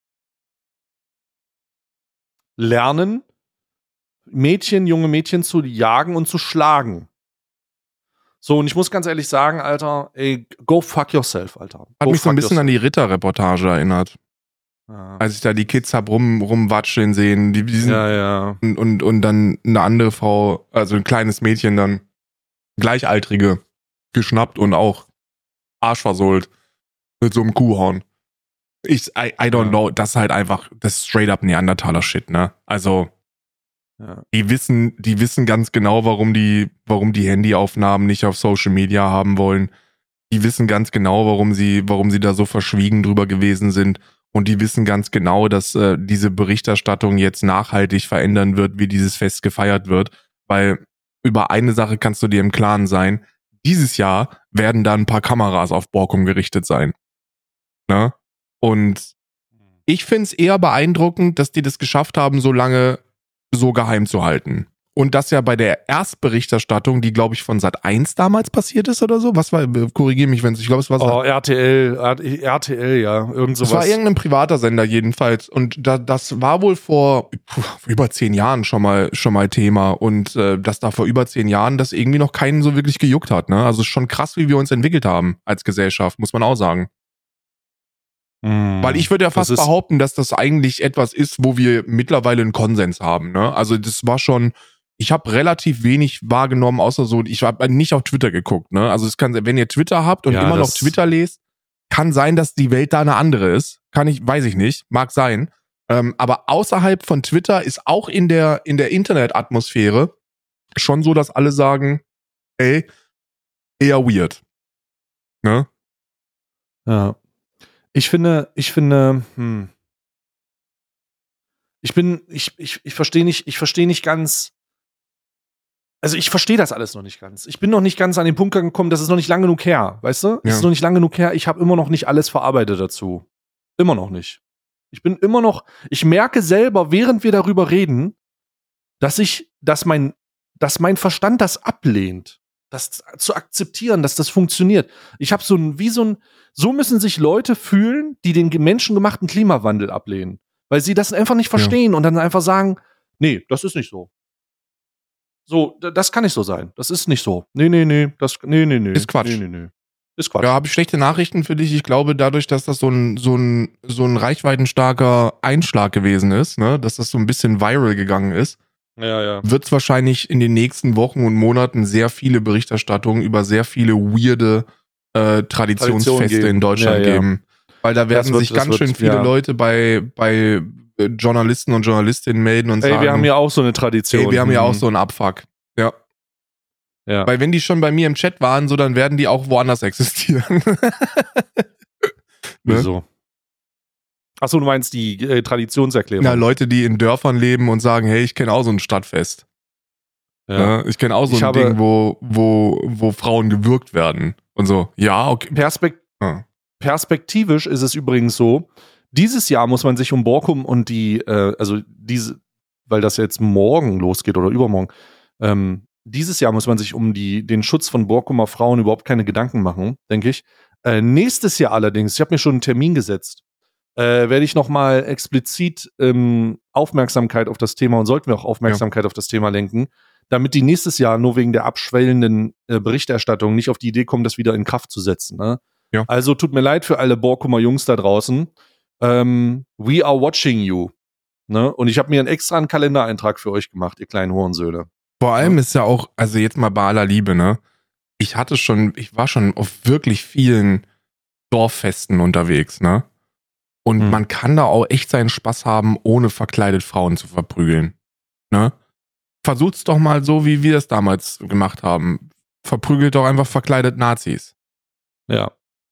lernen, Mädchen, junge Mädchen zu jagen und zu schlagen. So, und ich muss ganz ehrlich sagen, Alter, ey, go fuck yourself, Alter. Hat Go mich so ein fuck bisschen an die Ritter-Reportage erinnert. yourself. Als ich da die Kids hab rum, rumwatscheln sehen, die, die sind, Ja, ja. und, und, und dann eine andere Frau, also ein kleines Mädchen dann, Gleichaltrige, geschnappt und auch Arsch versohlt. Mit so einem Kuhhorn. Ich, I, I don't ja. know, das ist halt einfach, das ist straight up Neandertaler-Shit, ne? Also, ja. die wissen, die wissen ganz genau, warum die, warum die Handyaufnahmen nicht auf Social Media haben wollen. Die wissen ganz genau, warum sie, warum sie da so verschwiegen drüber gewesen sind. Und die wissen ganz genau, dass äh, diese Berichterstattung jetzt nachhaltig verändern wird, wie dieses Fest gefeiert wird. Weil über eine Sache kannst du dir im Klaren sein. Dieses Jahr werden da ein paar Kameras auf Borkum gerichtet sein. Ne? Und ich finde es eher beeindruckend, dass die das geschafft haben, so lange so geheim zu halten. Und das ja bei der Erstberichterstattung, die glaube ich von Sat eins damals passiert ist oder so. Was war, korrigiere mich, wenn es, ich glaube es war Oh, R T L, R T L, ja, irgend sowas. Es war irgendein privater Sender jedenfalls. Und da, das war wohl vor puh, über zehn Jahren schon mal schon mal Thema. Und äh, dass da vor über zehn Jahren das irgendwie noch keinen so wirklich gejuckt hat. Ne? Also schon krass, wie wir uns entwickelt haben als Gesellschaft, muss man auch sagen. Mm, Weil ich würde ja fast das behaupten, dass das eigentlich etwas ist, wo wir mittlerweile einen Konsens haben. Ne? Also das war schon... Ich habe relativ wenig wahrgenommen, außer so, ich habe nicht auf Twitter geguckt, ne? Also es kann, wenn ihr Twitter habt und ja, immer noch Twitter lest, kann sein, dass die Welt da eine andere ist. Kann ich, weiß ich nicht, mag sein. Ähm, aber außerhalb von Twitter ist auch in der in der Internetatmosphäre schon so, dass alle sagen, ey, eher weird. Ne? Ja. Ich finde, ich finde, hm. Ich bin, ich, ich, ich verstehe nicht, ich verstehe nicht ganz. Also ich verstehe das alles noch nicht ganz. Ich bin noch nicht ganz an den Punkt gekommen, das ist noch nicht lang genug her, weißt du? Das ja. ist noch nicht lang genug her. Ich habe immer noch nicht alles verarbeitet dazu. Immer noch nicht. Ich bin immer noch, ich merke selber, während wir darüber reden, dass ich, dass mein, dass mein Verstand das ablehnt. Das zu akzeptieren, dass das funktioniert. Ich habe so ein, wie so ein, so müssen sich Leute fühlen, die den menschengemachten Klimawandel ablehnen. Weil sie das einfach nicht verstehen ja. und dann einfach sagen, nee, das ist nicht so. So, das kann nicht so sein. Das ist nicht so. Nee, nee, nee. Das, nee, nee, nee. Ist Quatsch. Nee, nee, nee. Ist Quatsch. Ja, habe ich schlechte Nachrichten für dich. Ich glaube, dadurch, dass das so ein, so ein, so ein reichweitenstarker Einschlag gewesen ist, ne, dass das so ein bisschen viral gegangen ist, ja, ja. wird es wahrscheinlich in den nächsten Wochen und Monaten sehr viele Berichterstattungen über sehr viele weirde äh, Traditionsfeste Tradition in Deutschland ja, ja. geben. Weil da werden wird, sich ganz schön wird, viele ja. Leute bei, bei Journalisten und Journalistinnen melden und Ey, sagen, wir haben ja auch so eine Tradition. Ey, wir haben ja auch so einen Abfuck. Ja. ja. Weil wenn die schon bei mir im Chat waren, so dann werden die auch woanders existieren. Wieso? Ne? Achso, du meinst die äh, Traditionserklärung? Na, Leute, die in Dörfern leben und sagen, hey, ich kenne auch so ein Stadtfest. Ja. Ne? Ich kenne auch so ich ein Ding, wo, wo, wo Frauen gewürgt werden. Und so, ja, okay. Perspekt- ah. Perspektivisch ist es übrigens so, dieses Jahr muss man sich um Borkum und die, äh, also diese, weil das jetzt morgen losgeht oder übermorgen, ähm, dieses Jahr muss man sich um die, den Schutz von Borkumer Frauen überhaupt keine Gedanken machen, denke ich. Äh, nächstes Jahr allerdings, ich habe mir schon einen Termin gesetzt, äh, werde ich nochmal explizit ähm, Aufmerksamkeit auf das Thema und sollten wir auch Aufmerksamkeit ja. auf das Thema lenken, damit die nächstes Jahr nur wegen der abschwellenden äh, Berichterstattung nicht auf die Idee kommen, das wieder in Kraft zu setzen. Ne? Ja. Also tut mir leid für alle Borkumer Jungs da draußen. Um, we are watching you. Ne? Und ich habe mir einen extra einen Kalendereintrag für euch gemacht, ihr kleinen Hurensöhne. Vor allem ja. ist ja auch, also jetzt mal bei aller Liebe, ne? Ich hatte schon, ich war schon auf wirklich vielen Dorffesten unterwegs, ne? Und hm. man kann da auch echt seinen Spaß haben, ohne verkleidet Frauen zu verprügeln. Ne? Versucht's doch mal so, wie wir es damals gemacht haben. Verprügelt doch einfach verkleidet Nazis. Ja.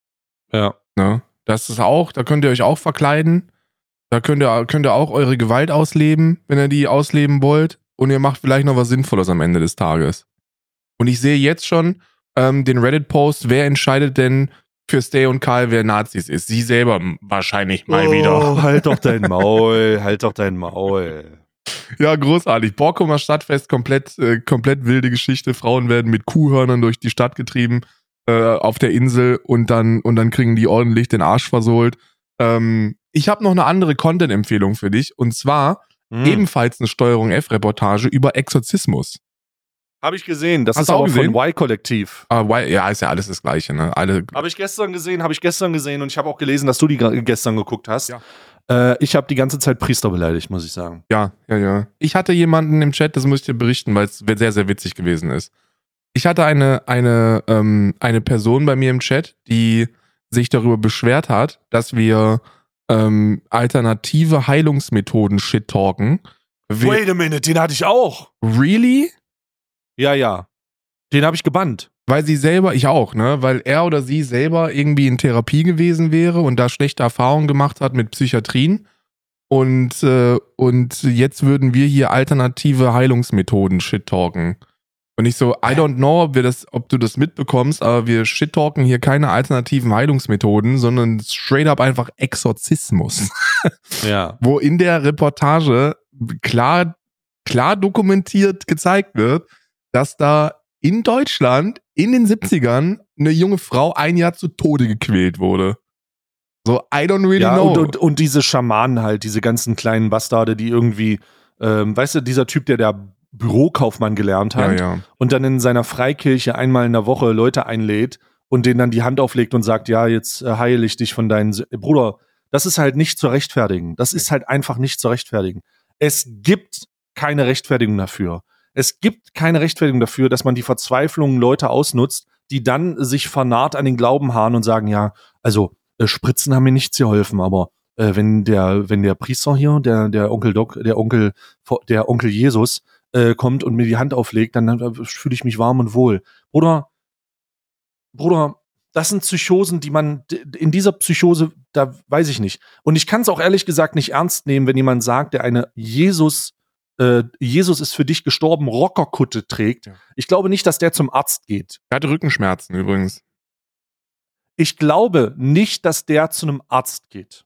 Ja. Ne? Das ist auch, da könnt ihr euch auch verkleiden. Da könnt ihr, könnt ihr auch eure Gewalt ausleben, wenn ihr die ausleben wollt. Und ihr macht vielleicht noch was Sinnvolles am Ende des Tages. Und ich sehe jetzt schon ähm, den Reddit-Post, wer entscheidet denn für Stay und Karl, wer Nazis ist? Sie selber wahrscheinlich mal oh, wieder. Halt doch dein Maul, halt doch dein Maul. Ja, großartig. Borkumer Stadtfest, komplett, äh, komplett wilde Geschichte. Frauen werden mit Kuhhörnern durch die Stadt getrieben. Auf der Insel und dann und dann kriegen die ordentlich den Arsch versohlt. Ähm, ich habe noch eine andere Content-Empfehlung für dich und zwar hm. ebenfalls eine Steuerung F-Reportage über Exorzismus. Habe ich gesehen, das Hast ist auch gesehen? von Y-Kollektiv. Ah, y, ja, ist ja alles das Gleiche, ne? Alle. Habe ich gestern gesehen, habe ich gestern gesehen und ich habe auch gelesen, dass du die gestern geguckt hast. Ja. Äh, ich habe die ganze Zeit Priester beleidigt, muss ich sagen. Ja, ja, ja. Ich hatte jemanden im Chat, das muss ich dir berichten, weil es sehr, sehr witzig gewesen ist. Ich hatte eine, eine, ähm, eine Person bei mir im Chat, die sich darüber beschwert hat, dass wir ähm, alternative Heilungsmethoden shit-talken. Wir- Wait a minute, den hatte ich auch. Really? Ja, ja. Den habe ich gebannt. Weil sie selber, ich auch, ne? Weil er oder sie selber irgendwie in Therapie gewesen wäre und da schlechte Erfahrungen gemacht hat mit Psychiatrien. Und, äh, und jetzt würden wir hier alternative Heilungsmethoden shit-talken. Und ich so, I don't know, ob, wir das, ob du das mitbekommst, aber wir shit-talken hier keine alternativen Heilungsmethoden, sondern straight up einfach Exorzismus. Ja. Wo in der Reportage klar, klar dokumentiert gezeigt wird, dass da in Deutschland in den siebzigern eine junge Frau ein Jahr zu Tode gequält wurde. So, I don't really Ja, know. und, und, und diese Schamanen halt, diese ganzen kleinen Bastarde, die irgendwie, ähm, weißt du, dieser Typ, der der Bürokaufmann gelernt hat ja, ja. und dann in seiner Freikirche einmal in der Woche Leute einlädt und denen dann die Hand auflegt und sagt, ja, jetzt äh, heile ich dich von deinen Sü- Bruder, das ist halt nicht zu rechtfertigen. Das ist halt einfach nicht zu rechtfertigen. Es gibt keine Rechtfertigung dafür. Es gibt keine Rechtfertigung dafür, dass man die Verzweiflung Leute ausnutzt, die dann sich vernarrt an den Glauben harren und sagen, ja, also äh, Spritzen haben mir nichts geholfen, aber äh, wenn der, wenn der Priester hier, der, der Onkel Doc, der Onkel, der Onkel Jesus äh, kommt und mir die Hand auflegt, dann, dann fühle ich mich warm und wohl. Bruder, Bruder, das sind Psychosen, die man in dieser Psychose, da weiß ich nicht. Und ich kann es auch ehrlich gesagt nicht ernst nehmen, wenn jemand sagt, der eine Jesus, äh, Jesus ist für dich gestorben, Rockerkutte trägt. Ja. Ich glaube nicht, dass der zum Arzt geht. Er hatte Rückenschmerzen übrigens. Ich glaube nicht, dass der zu einem Arzt geht.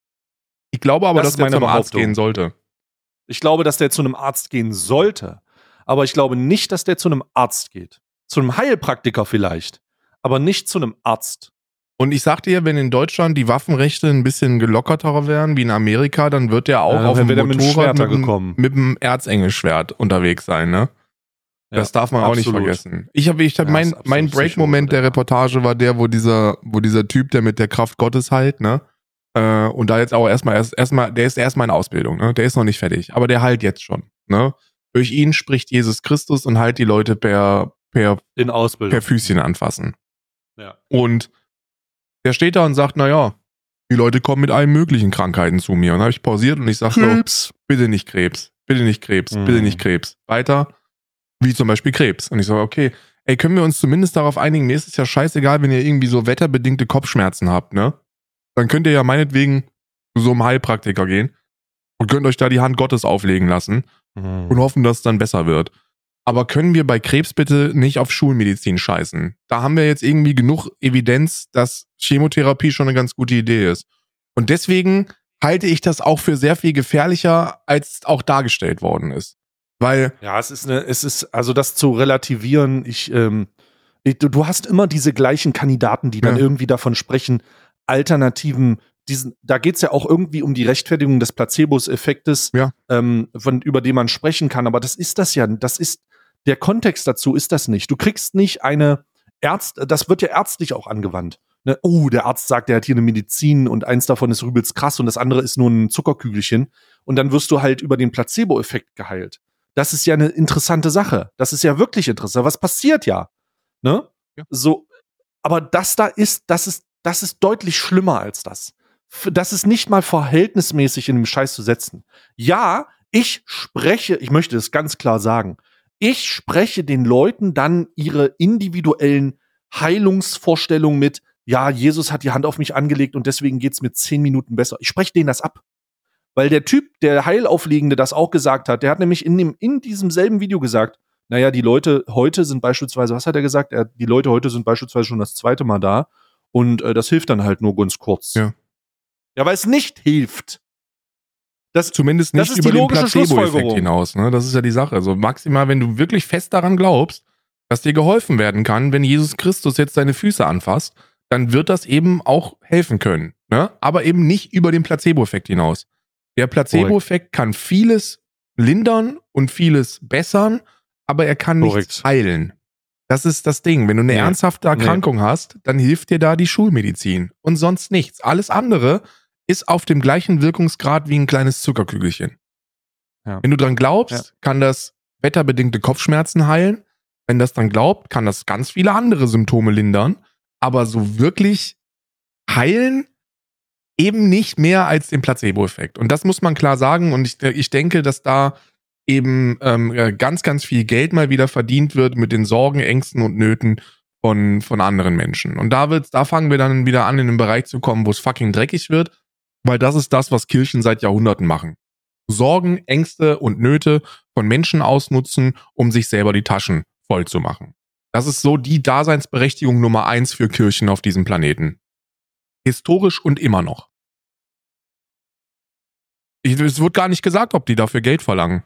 Ich glaube aber, Das dass ist er meine zum Arzt Behauptung. gehen sollte. Ich glaube, dass der zu einem Arzt gehen sollte. Aber ich glaube nicht, dass der zu einem Arzt geht. Zu einem Heilpraktiker vielleicht. Aber nicht zu einem Arzt. Und ich sag dir, wenn in Deutschland die Waffenrechte ein bisschen gelockerter wären, wie in Amerika, dann wird der auch Ja, auf dann dem wäre der mit dem Motorrad Schwerter mit, gekommen. dem- mit dem Erzengelschwert unterwegs sein, ne? Das Ja, darf man auch nicht absolut. vergessen. Ich habe, ich hab Ja, mein, ist absolut mein Break-Moment der Psychose, ja. Reportage war der, wo dieser, wo dieser Typ, der mit der Kraft Gottes heilt, ne? Äh, und da jetzt auch erstmal, erst, erstmal, der ist erstmal in Ausbildung, ne? Der ist noch nicht fertig, aber der heilt jetzt schon, ne? Durch ihn spricht Jesus Christus und heilt die Leute per, per, In Ausbildung. per Füßchen anfassen. Ja. Und der steht da und sagt, naja, die Leute kommen mit allen möglichen Krankheiten zu mir. Und dann habe ich pausiert und ich sag so, Krebs. bitte nicht Krebs, bitte nicht Krebs, Mhm. bitte nicht Krebs. Weiter, wie zum Beispiel Krebs. Und ich so, okay, ey, können wir uns zumindest darauf einigen, mir ist es ja scheißegal, wenn ihr irgendwie so wetterbedingte Kopfschmerzen habt, ne? Dann könnt ihr ja meinetwegen zu so einem Heilpraktiker gehen und könnt euch da die Hand Gottes auflegen lassen Mhm. und hoffen, dass es dann besser wird. Aber können wir bei Krebs bitte nicht auf Schulmedizin scheißen? Da haben wir jetzt irgendwie genug Evidenz, dass Chemotherapie schon eine ganz gute Idee ist. Und deswegen halte ich das auch für sehr viel gefährlicher, als auch dargestellt worden ist. Weil, Ja, es ist eine, es ist, also das zu relativieren, ich, ähm, ich, du, du hast immer diese gleichen Kandidaten, die dann Ja. irgendwie davon sprechen, alternativen, diesen, da geht's ja auch irgendwie um die Rechtfertigung des Placebos-Effektes, Ja. ähm, von, über den man sprechen kann, aber das ist das ja, das ist, der Kontext dazu ist das nicht. Du kriegst nicht eine Ärzt, das wird ja ärztlich auch angewandt. Ne? Oh, der Arzt sagt, der hat hier eine Medizin und eins davon ist übelst krass und das andere ist nur ein Zuckerkügelchen und dann wirst du halt über den Placebo-Effekt geheilt. Das ist ja eine interessante Sache. Das ist ja wirklich interessant. Was passiert ja? Ne? Ja. So, aber das da ist, das ist, das ist deutlich schlimmer als das. F- Das ist nicht mal verhältnismäßig in dem Scheiß zu setzen. Ja, ich spreche, ich möchte es ganz klar sagen, ich spreche den Leuten dann ihre individuellen Heilungsvorstellungen mit, ja, Jesus hat die Hand auf mich angelegt und deswegen geht's mir zehn Minuten besser. Ich spreche denen das ab. Weil der Typ, der Heilauflegende, das auch gesagt hat, der hat nämlich in, dem, in diesem selben Video gesagt, naja, die Leute heute sind beispielsweise, was hat er gesagt? Er, die Leute heute sind beispielsweise schon das zweite Mal da und äh, das hilft dann halt nur ganz kurz. Ja. Ja, weil es nicht hilft. Das, zumindest Das nicht ist die über den logische Placebo-Effekt Schlussfolgerung. hinaus, ne? Das ist ja die Sache. Also maximal, wenn du wirklich fest daran glaubst, dass dir geholfen werden kann, wenn Jesus Christus jetzt deine Füße anfasst, dann wird das eben auch helfen können, ne? Aber eben nicht über den Placebo-Effekt hinaus. Der Placebo-Effekt kann vieles lindern und vieles bessern, aber er kann nichts Korrekt. heilen. Das ist das Ding. Wenn du eine Nee. ernsthafte Erkrankung hast, dann hilft dir da die Schulmedizin und sonst nichts. Alles andere ist auf dem gleichen Wirkungsgrad wie ein kleines Zuckerkügelchen. Ja. Wenn du dran glaubst, Ja. kann das wetterbedingte Kopfschmerzen heilen, wenn das dann glaubt, kann das ganz viele andere Symptome lindern, aber so wirklich heilen eben nicht mehr als den Placebo-Effekt. Und das muss man klar sagen. Und ich, ich denke, dass da eben ähm, ganz, ganz viel Geld mal wieder verdient wird mit den Sorgen, Ängsten und Nöten von, von anderen Menschen. Und da wird's, da fangen wir dann wieder an, in den Bereich zu kommen, wo es fucking dreckig wird, weil das ist das, was Kirchen seit Jahrhunderten machen. Sorgen, Ängste und Nöte von Menschen ausnutzen, um sich selber die Taschen voll zu machen. Das ist so die Daseinsberechtigung Nummer eins für Kirchen auf diesem Planeten. Historisch und immer noch. Ich, es wird gar nicht gesagt, ob die dafür Geld verlangen.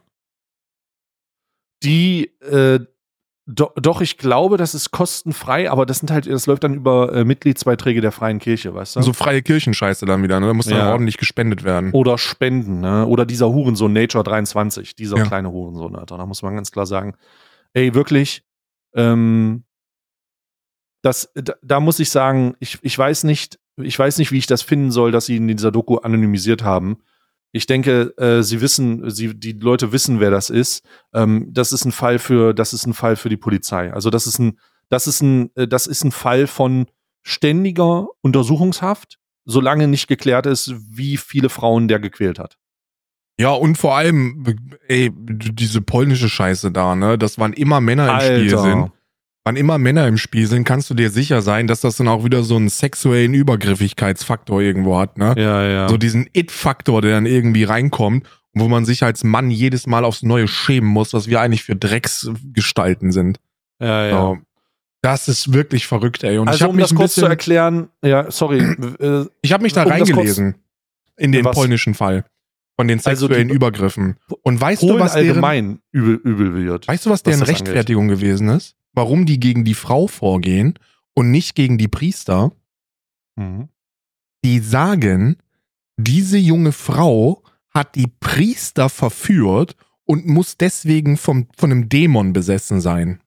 Die, äh, do, doch, ich glaube, das ist kostenfrei, aber das sind halt, das läuft dann über äh, Mitgliedsbeiträge der Freien Kirche, weißt du? So freie Kirchenscheiße dann wieder, ne? Da muss dann Ja. ordentlich gespendet werden. Oder Spenden, ne? Oder dieser Hurensohn Nature dreiundzwanzig, dieser Ja. kleine Hurensohn, Alter. Da muss man ganz klar sagen, ey, wirklich, ähm, das, da, da muss ich sagen, ich, ich weiß nicht, ich weiß nicht, wie ich das finden soll, dass sie in dieser Doku anonymisiert haben. Ich denke, äh, sie wissen, sie, die Leute wissen, wer das ist. Ähm, das ist ein Fall für, das ist ein Fall für die Polizei. Also das ist ein, das ist ein, äh, das ist ein Fall von ständiger Untersuchungshaft, solange nicht geklärt ist, wie viele Frauen der gequält hat. Ja, und vor allem, ey, diese polnische Scheiße da, ne? Dass wann immer Männer im Alter. Spiel sind, wann immer Männer im Spiel sind, kannst du dir sicher sein, dass das dann auch wieder so einen sexuellen Übergriffigkeitsfaktor irgendwo hat, ne? Ja, ja. So diesen It-Faktor, der dann irgendwie reinkommt, wo man sich als Mann jedes Mal aufs Neue schämen muss, was wir eigentlich für Drecksgestalten sind. ja, ja. So. Das ist wirklich verrückt, ey. Und ich Also hab um mich das ein kurz zu bisschen, erklären, ja, sorry. äh, ich habe mich da um das reingelesen in den Was? polnischen Fall von den Also sexuellen die- Übergriffen. Und weißt Polen du, was deren, allgemein übel, übel wird. weißt du, was was deren das angeht. Rechtfertigung gewesen ist? Warum die gegen die Frau vorgehen und nicht gegen die Priester? Mhm. Die sagen, diese junge Frau hat die Priester verführt und muss deswegen vom, von einem Dämon besessen sein.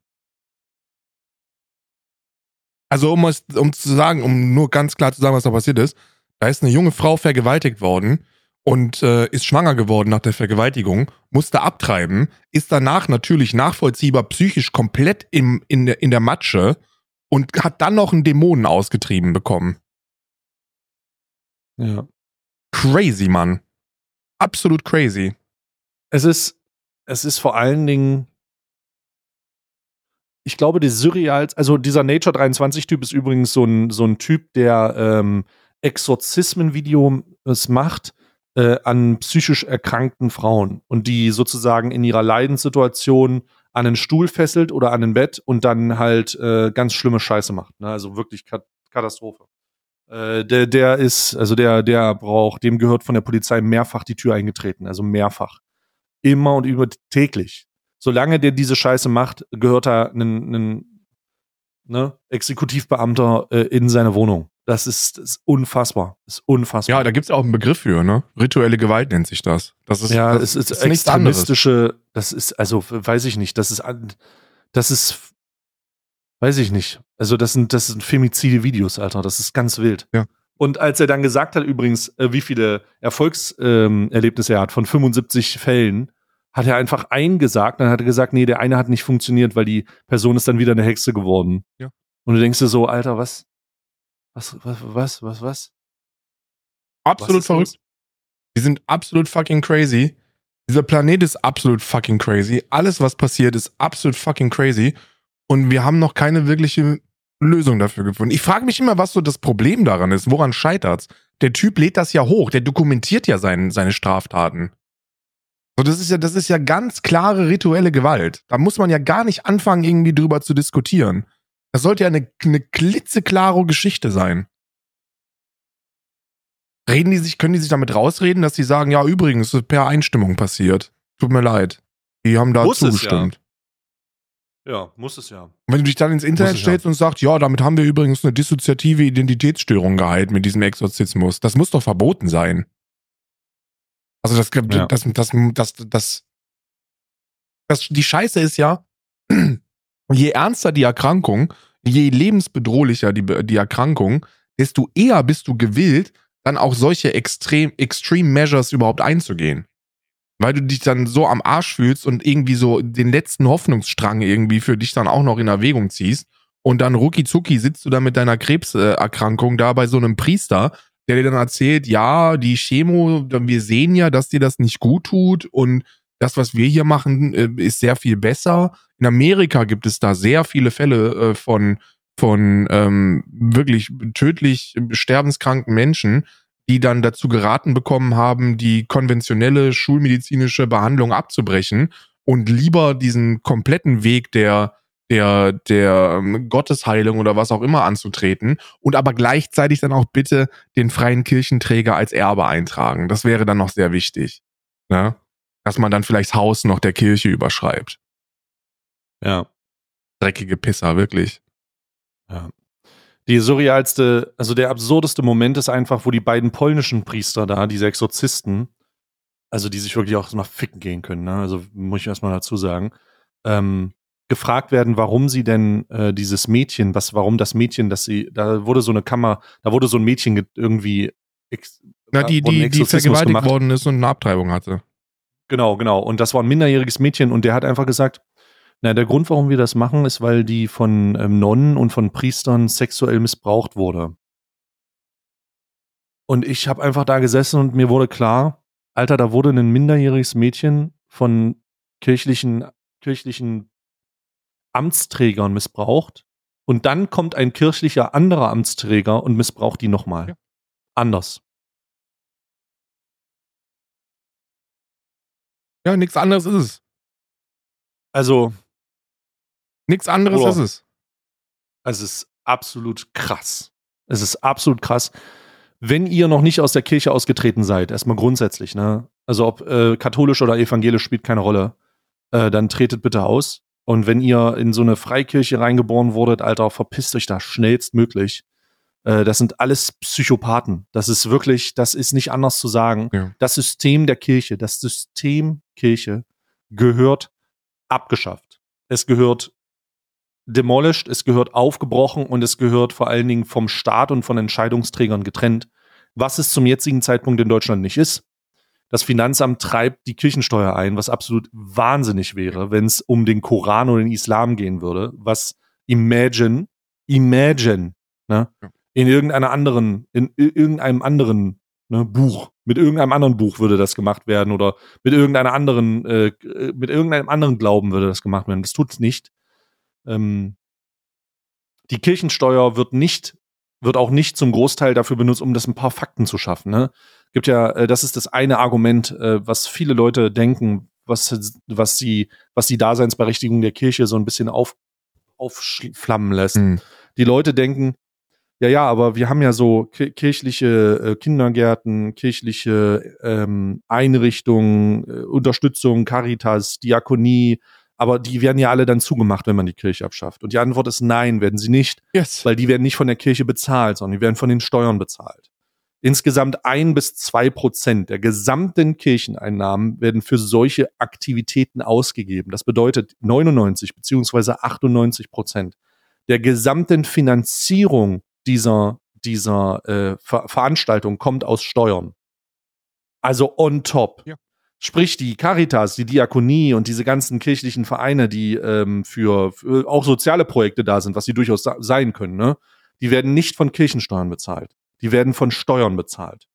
Also um, es, um zu sagen, um nur ganz klar zu sagen, was da passiert ist, da ist eine junge Frau vergewaltigt worden und äh, ist schwanger geworden nach der Vergewaltigung, musste abtreiben, ist danach natürlich nachvollziehbar psychisch komplett im, in, der, in der Matsche und hat dann noch einen Dämonen ausgetrieben bekommen. Ja. Crazy, Mann. Absolut crazy. Es ist, es ist vor allen Dingen, ich glaube, die surreal, also dieser Nature dreiundzwanzig-Typ ist übrigens so ein, so ein Typ, der ähm, Exorzismen-Videos macht äh, an psychisch erkrankten Frauen und die sozusagen in ihrer Leidenssituation an einen Stuhl fesselt oder an ein Bett und dann halt äh, ganz schlimme Scheiße macht. Ne? Also wirklich Kat- Katastrophe. Äh, der, der ist, also der, der braucht, dem gehört von der Polizei mehrfach die Tür eingetreten, also mehrfach. Immer und über täglich. Solange der diese Scheiße macht, gehört da ein, ein ne, Exekutivbeamter äh, in seine Wohnung. Das ist, das ist unfassbar. Das ist unfassbar. Ja, da gibt's ja auch einen Begriff für, ne? Rituelle Gewalt nennt sich das. Das ist, ja, das es ist, ist nichts anderes. extremistische, das ist, also weiß ich nicht, das ist, an- das ist, weiß ich nicht. Also das sind, das sind femizide Videos, Alter. Das ist ganz wild. Ja. Und als er dann gesagt hat, übrigens, äh, wie viele Erfolgserlebnisse ähm, er hat von fünfundsiebzig Fällen, hat er einfach einen gesagt, dann hat er gesagt, nee, der eine hat nicht funktioniert, weil die Person ist dann wieder eine Hexe geworden. Ja. Und du denkst dir so, Alter, was? Was, was, was, was, was? Absolut Was ist verrückt. los? Die sind absolut fucking crazy. Dieser Planet ist absolut fucking crazy. Alles, was passiert, ist absolut fucking crazy. Und wir haben noch keine wirkliche Lösung dafür gefunden. Ich frage mich immer, was so das Problem daran ist. Woran scheitert's? Der Typ lädt das ja hoch. Der dokumentiert ja sein, seine Straftaten. So, das ist ja, das ist ja ganz klare rituelle Gewalt. Da muss man ja gar nicht anfangen, irgendwie drüber zu diskutieren. Das sollte ja eine, eine klitzeklare Geschichte sein. Reden die sich, können die sich damit rausreden, dass sie sagen, ja, übrigens, es ist per Einstimmung passiert. Tut mir leid. Die haben da Muss es, zugestimmt. Ja, muss es ja. Und wenn du dich dann ins Internet Muss es stellst und sagst, ja, damit haben wir übrigens eine dissoziative Identitätsstörung geheilt mit diesem Exorzismus. Das muss doch verboten sein. Also das, Ja. das, das, das, das, das, die Scheiße ist ja, je ernster die Erkrankung, je lebensbedrohlicher die, die Erkrankung, desto eher bist du gewillt, dann auch solche extrem, extreme Measures überhaupt einzugehen. weil du dich dann so am Arsch fühlst und irgendwie so den letzten Hoffnungsstrang irgendwie für dich dann auch noch in Erwägung ziehst. Und dann rucki zucki sitzt du da mit deiner Krebserkrankung da bei so einem Priester, der dir dann erzählt, ja, die Chemo, wir sehen ja, dass dir das nicht gut tut und das, was wir hier machen, ist sehr viel besser. In Amerika gibt es da sehr viele Fälle von, von ähm, wirklich tödlich sterbenskranken Menschen, die dann dazu geraten bekommen haben, die konventionelle schulmedizinische Behandlung abzubrechen und lieber diesen kompletten Weg der der, der Gottesheilung oder was auch immer anzutreten und aber gleichzeitig dann auch bitte den freien Kirchenträger als Erbe eintragen. Das wäre dann noch sehr wichtig, ne? Dass man dann vielleicht das Haus noch der Kirche überschreibt. Ja. Dreckige Pisser, wirklich. Ja. Die surrealste, also der absurdeste Moment ist einfach, wo die beiden polnischen Priester da, diese Exorzisten, also die sich wirklich auch mal ficken gehen können, ne? Also muss ich erstmal dazu sagen, ähm, gefragt werden, warum sie denn äh, dieses Mädchen, was, warum das Mädchen, dass sie, da wurde so eine Kammer, da wurde so ein Mädchen ge- irgendwie ex, Na, die, die, die vergewaltigt worden ist und eine Abtreibung hatte. Genau, genau. Und das war ein minderjähriges Mädchen und der hat einfach gesagt, na, der Grund, warum wir das machen, ist, weil die von ähm, Nonnen und von Priestern sexuell missbraucht wurde. Und ich habe einfach da gesessen und mir wurde klar, Alter, da wurde ein minderjähriges Mädchen von kirchlichen, kirchlichen Amtsträgern missbraucht und dann kommt ein kirchlicher anderer Amtsträger und missbraucht die nochmal. Ja. Anders. Ja, nichts anderes ist es. Also. Nichts anderes oh, ist es. Es ist absolut krass. Es ist absolut krass. Wenn ihr noch nicht aus der Kirche ausgetreten seid, erstmal grundsätzlich, ne? Also ob äh, katholisch oder evangelisch spielt keine Rolle, äh, dann tretet bitte aus. Und wenn ihr in so eine Freikirche reingeboren wurdet, Alter, verpisst euch da schnellstmöglich. Äh, das sind alles Psychopathen. Das ist wirklich, das ist nicht anders zu sagen. Ja. Das System der Kirche, das System Kirche gehört abgeschafft. Es gehört demolished, es gehört aufgebrochen und es gehört vor allen Dingen vom Staat und von Entscheidungsträgern getrennt, was es zum jetzigen Zeitpunkt in Deutschland nicht ist. Das Finanzamt treibt die Kirchensteuer ein, was absolut wahnsinnig wäre, wenn es um den Koran oder den Islam gehen würde, was imagine, imagine, ne, in irgendeiner anderen, in irgendeinem anderen ne, Buch, mit irgendeinem anderen Buch würde das gemacht werden oder mit irgendeiner anderen, äh, mit irgendeinem anderen Glauben würde das gemacht werden. Das tut es nicht. Ähm, die Kirchensteuer wird nicht, wird auch nicht zum Großteil dafür benutzt, um das ein paar Fakten zu schaffen. Ne? Gibt ja, äh, das ist das eine Argument, äh, was viele Leute denken, was, was sie, was die Daseinsberechtigung der Kirche so ein bisschen auf, aufflammen lässt. Hm. Die Leute denken, ja, ja, aber wir haben ja so ki- kirchliche äh, Kindergärten, kirchliche ähm, Einrichtungen, äh, Unterstützung, Caritas, Diakonie, aber die werden ja alle dann zugemacht, wenn man die Kirche abschafft. Und die Antwort ist nein, werden sie nicht, Yes. weil die werden nicht von der Kirche bezahlt, sondern die werden von den Steuern bezahlt. Insgesamt ein bis zwei Prozent der gesamten Kircheneinnahmen werden für solche Aktivitäten ausgegeben. Das bedeutet neunundneunzig beziehungsweise achtundneunzig Prozent der gesamten Finanzierung dieser, dieser äh, Ver- Veranstaltung kommt aus Steuern. Also on top. Ja. Sprich, die Caritas, die Diakonie und diese ganzen kirchlichen Vereine, die ähm, für, für auch soziale Projekte da sind, was sie durchaus sa- sein können, ne? Die werden nicht von Kirchensteuern bezahlt. Die werden von Steuern bezahlt.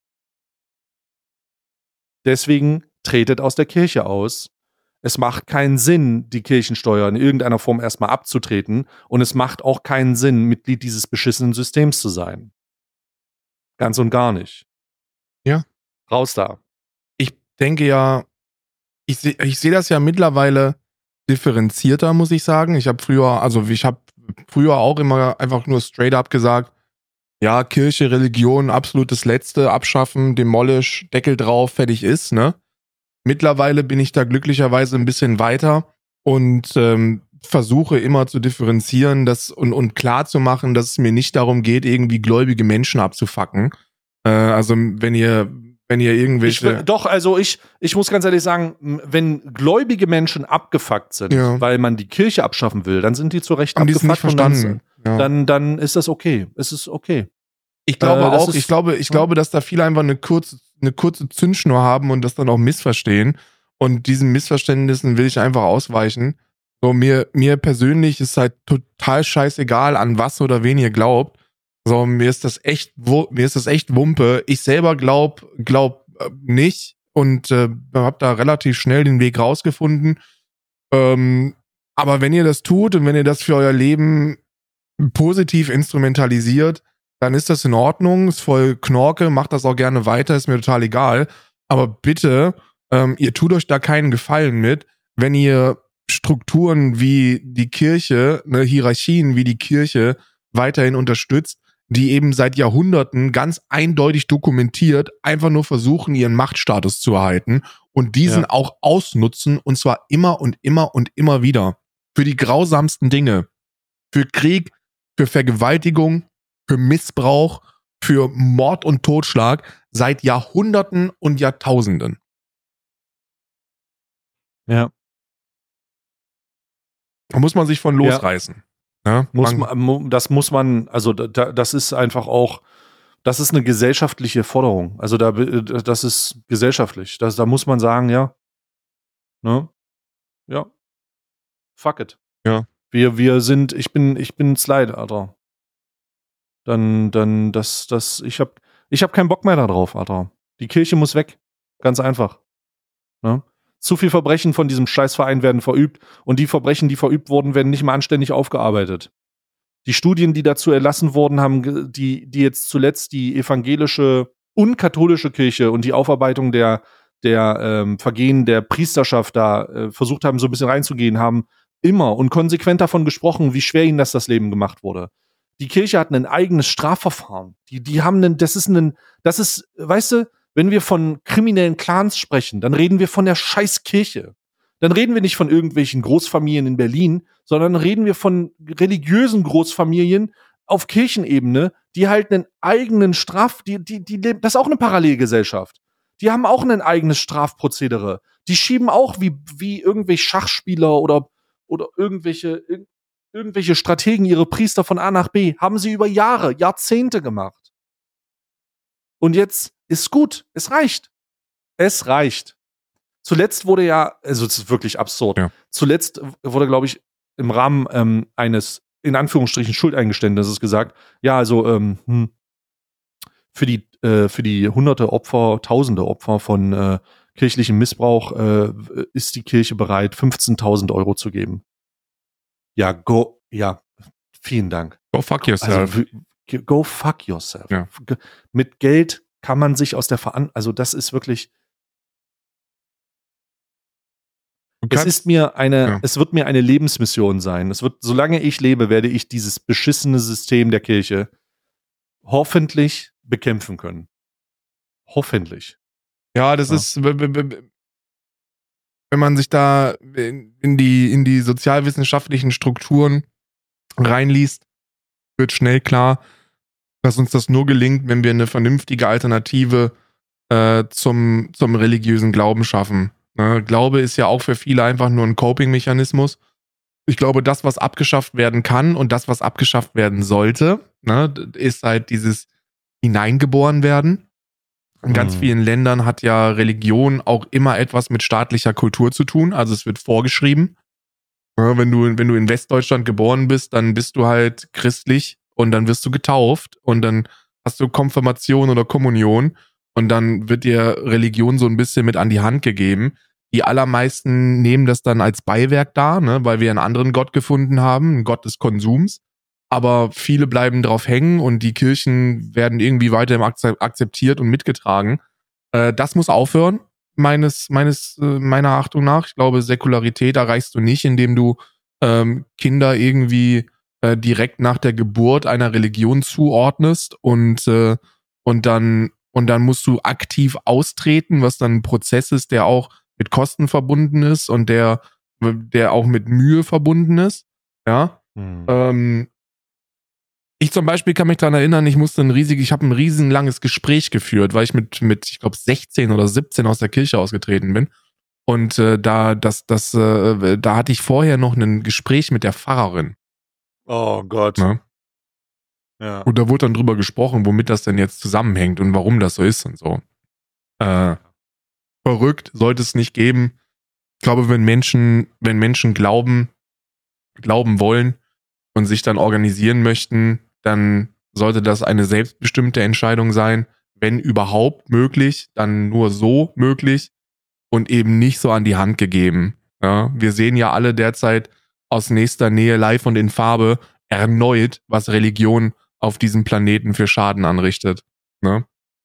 Deswegen tretet aus der Kirche aus. Es macht keinen Sinn, die Kirchensteuer in irgendeiner Form erstmal abzutreten. Und es macht auch keinen Sinn, Mitglied dieses beschissenen Systems zu sein. Ganz und gar nicht. Ja. Raus da. Ich denke ja, ich sehe ich seh das ja mittlerweile differenzierter, muss ich sagen. Ich habe früher, also ich habe früher auch immer einfach nur straight up gesagt, ja, Kirche, Religion, absolut das Letzte, abschaffen, demolish, Deckel drauf, fertig ist, ne? Mittlerweile bin ich da glücklicherweise ein bisschen weiter und ähm, versuche immer zu differenzieren das und, und klar zu machen, dass es mir nicht darum geht, irgendwie gläubige Menschen abzufacken. Äh, also wenn ihr, wenn ihr irgendwelche... Ich, doch, also ich, ich muss ganz ehrlich sagen, wenn gläubige Menschen abgefuckt sind, Ja. weil man die Kirche abschaffen will, dann sind die zu Recht Haben die es abgefuckt. nicht und dann, verstanden. Ja. dann, dann ist das okay. Es ist okay. Ich glaube Äh, das auch, ist- ich glaube, ich glaube, dass da viele einfach eine kurze, eine kurze Zündschnur haben und das dann auch missverstehen Und diesen Missverständnissen will ich einfach ausweichen. So, mir, mir persönlich ist halt total scheißegal, an was oder wen ihr glaubt. So, mir ist das echt, mir ist das echt Wumpe. Ich selber glaub, glaub nicht und äh, hab da relativ schnell den Weg rausgefunden. Ähm, aber wenn ihr das tut und wenn ihr das für euer Leben positiv instrumentalisiert, dann ist das in Ordnung, ist voll Knorke, macht das auch gerne weiter, ist mir total egal. Aber bitte, ähm, ihr tut euch da keinen Gefallen mit, wenn ihr Strukturen wie die Kirche, ne, Hierarchien wie die Kirche weiterhin unterstützt, die eben seit Jahrhunderten ganz eindeutig dokumentiert einfach nur versuchen, ihren Machtstatus zu erhalten und diesen ja. auch ausnutzen, und zwar immer und immer und immer wieder. Für die grausamsten Dinge. Für Krieg, für Vergewaltigung, für Missbrauch, für Mord und Totschlag seit Jahrhunderten und Jahrtausenden. Ja. Da muss man sich von losreißen. Ja. Ja, muss man, man, das muss man, also da, das ist einfach auch, das ist eine gesellschaftliche Forderung. Also da, das ist gesellschaftlich. Das, da muss man sagen, ja, ne, ja, fuck it. Ja. Wir, wir sind, ich bin, ich bin Slide, Alter. Dann, dann, das, das, ich hab, ich hab keinen Bock mehr da drauf, Alter. Die Kirche muss weg. Ganz einfach. Ne? Zu viel Verbrechen von diesem Scheißverein werden verübt und die Verbrechen, die verübt wurden, werden nicht mal anständig aufgearbeitet. Die Studien, die dazu erlassen wurden, haben die, die jetzt zuletzt die evangelische und katholische Kirche und die Aufarbeitung der, der ähm, Vergehen der Priesterschaft da äh, versucht haben, so ein bisschen reinzugehen, haben immer und konsequent davon gesprochen, wie schwer ihnen das das Leben gemacht wurde. Die Kirche hat ein eigenes Strafverfahren. Die, die haben einen, das ist ein, das ist, weißt du, wenn wir von kriminellen Clans sprechen, dann reden wir von der scheiß Kirche. Dann reden wir nicht von irgendwelchen Großfamilien in Berlin, sondern reden wir von religiösen Großfamilien auf Kirchenebene, die halt einen eigenen Straf, die, die, die, das ist auch eine Parallelgesellschaft. Die haben auch ein eigenes Strafprozedere. Die schieben auch wie, wie irgendwelche Schachspieler oder, oder irgendwelche, irgendwelche Strategen ihre Priester von A nach B. Haben sie über Jahre, Jahrzehnte gemacht. Und jetzt ist gut. Es reicht. Es reicht. Zuletzt wurde ja, also es ist wirklich absurd. Ja. Zuletzt wurde, glaube ich, im Rahmen ähm, eines, in Anführungsstrichen, Schuldeingeständnisses gesagt, ja, also ähm, hm, für die äh, für die hunderte Opfer, tausende Opfer von äh, kirchlichem Missbrauch äh, ist die Kirche bereit, fünfzehntausend Euro zu geben. Ja, go, ja, vielen Dank. Go fuck yourself. Also, go fuck yourself. Ja. Mit Geld kann man sich aus der Verantwortung, also das ist wirklich, es ist mir eine, ja. es wird mir eine Lebensmission sein. Es wird, solange ich lebe, werde ich dieses beschissene System der Kirche hoffentlich bekämpfen können. Hoffentlich. Ja, das ja. ist, wenn man sich da in die, in die sozialwissenschaftlichen Strukturen reinliest, wird schnell klar, dass uns das nur gelingt, wenn wir eine vernünftige Alternative äh, zum, zum religiösen Glauben schaffen. Ne? Glaube ist ja auch für viele einfach nur ein Coping-Mechanismus. Ich glaube, das, was abgeschafft werden kann und das, was abgeschafft werden sollte, ne, ist halt dieses Hineingeboren werden. In ganz mhm. vielen Ländern hat ja Religion auch immer etwas mit staatlicher Kultur zu tun. Also es wird vorgeschrieben. Ja, wenn du, wenn du in Westdeutschland geboren bist, dann bist du halt christlich und dann wirst du getauft und dann hast du Konfirmation oder Kommunion und dann wird dir Religion so ein bisschen mit an die Hand gegeben. Die allermeisten nehmen das dann als Beiwerk dar, ne, weil wir einen anderen Gott gefunden haben, einen Gott des Konsums. Aber viele bleiben drauf hängen und die Kirchen werden irgendwie weiterhin akzeptiert und mitgetragen. Äh, das muss aufhören, meines, meines, äh, meiner Achtung nach. Ich glaube, Säkularität erreichst du nicht, indem du ähm, Kinder irgendwie äh, direkt nach der Geburt einer Religion zuordnest und, äh, und dann, und dann musst du aktiv austreten, was dann ein Prozess ist, der auch mit Kosten verbunden ist und der, der auch mit Mühe verbunden ist. Ja. Hm. Ähm, Ich zum Beispiel kann mich daran erinnern, ich musste ein riesig, ich habe ein riesen langes Gespräch geführt, weil ich mit, mit ich glaube, sechzehn oder siebzehn aus der Kirche ausgetreten bin. Und äh, da, das, das, äh, da hatte ich vorher noch ein Gespräch mit der Pfarrerin. Oh Gott. Ja. Ja. Und da wurde dann drüber gesprochen, womit das denn jetzt zusammenhängt und warum das so ist und so. Äh, verrückt, sollte es nicht geben. Ich glaube, wenn Menschen, wenn Menschen glauben, glauben wollen und sich dann organisieren möchten, dann sollte das eine selbstbestimmte Entscheidung sein, wenn überhaupt möglich, dann nur so möglich und eben nicht so an die Hand gegeben. Ja, wir sehen ja alle derzeit aus nächster Nähe live und in Farbe erneut, was Religion auf diesem Planeten für Schaden anrichtet. Ne?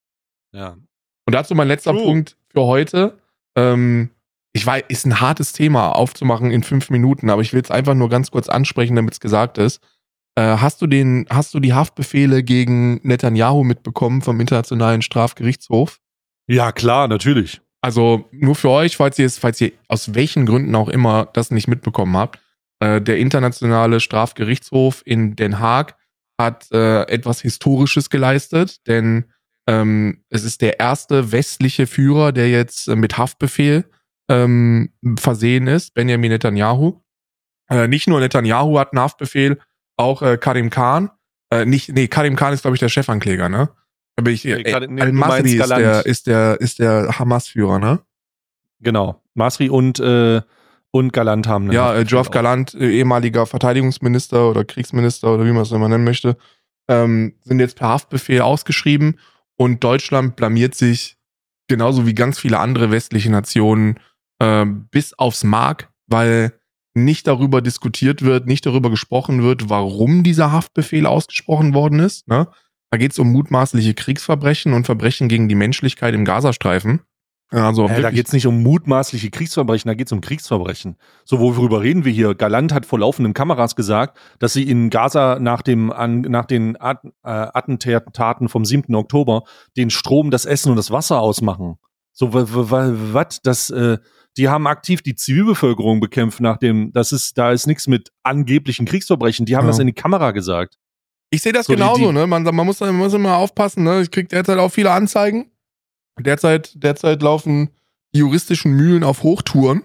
Ja. Und dazu mein letzter True. Punkt für heute. Ähm, ich weiß, ist ein hartes Thema aufzumachen in fünf Minuten, aber ich will es einfach nur ganz kurz ansprechen, damit es gesagt ist. Äh, hast du den, hast du die Haftbefehle gegen Netanyahu mitbekommen vom Internationalen Strafgerichtshof? Ja, klar, natürlich. Also nur für euch, falls ihr es, falls ihr aus welchen Gründen auch immer das nicht mitbekommen habt. Äh, der Internationale Strafgerichtshof in Den Haag hat äh, etwas Historisches geleistet, denn ähm, es ist der erste westliche Führer, der jetzt äh, mit Haftbefehl ähm, versehen ist, Benjamin Netanyahu. Äh, nicht nur Netanyahu hat einen Haftbefehl, auch äh, Karim Khan. Äh, nicht, nee, Karim Khan ist, glaube ich, der Chefankläger, ne? Aber ich, Nee, äh, Karim- nee, Al-Masri du ist meinst der, Galant. ist der, ist der Hamas-Führer, ne? Genau. Masri und, äh, und Galant haben einen Ja, äh, Haftbefehl Joaf auch. Galant, äh, ehemaliger Verteidigungsminister oder Kriegsminister oder wie man es immer nennen möchte, ähm, sind jetzt per Haftbefehl ausgeschrieben und Deutschland blamiert sich genauso wie ganz viele andere westliche Nationen äh, bis aufs Mark, weil nicht darüber diskutiert wird, nicht darüber gesprochen wird, warum dieser Haftbefehl ausgesprochen worden ist. Ne? Da geht es um mutmaßliche Kriegsverbrechen und Verbrechen gegen die Menschlichkeit im Gazastreifen. Also Äh, da wirklich, geht es nicht um mutmaßliche Kriegsverbrechen, da geht es um Kriegsverbrechen. So, worüber reden wir hier? Galant hat vor laufenden Kameras gesagt, dass sie in Gaza nach, dem, an, nach den At, äh, Attentaten vom siebten Oktober den Strom, das Essen und das Wasser ausmachen. So, was? Das, äh, die haben aktiv die Zivilbevölkerung bekämpft nach dem, das ist, da ist nichts mit angeblichen Kriegsverbrechen. Die haben Ja. das in die Kamera gesagt. Ich sehe das So, die- genauso, die- ne? Man, man, muss, man muss immer aufpassen, ne? Ich krieg derzeit auch viele Anzeigen. Derzeit, derzeit laufen die juristischen Mühlen auf Hochtouren.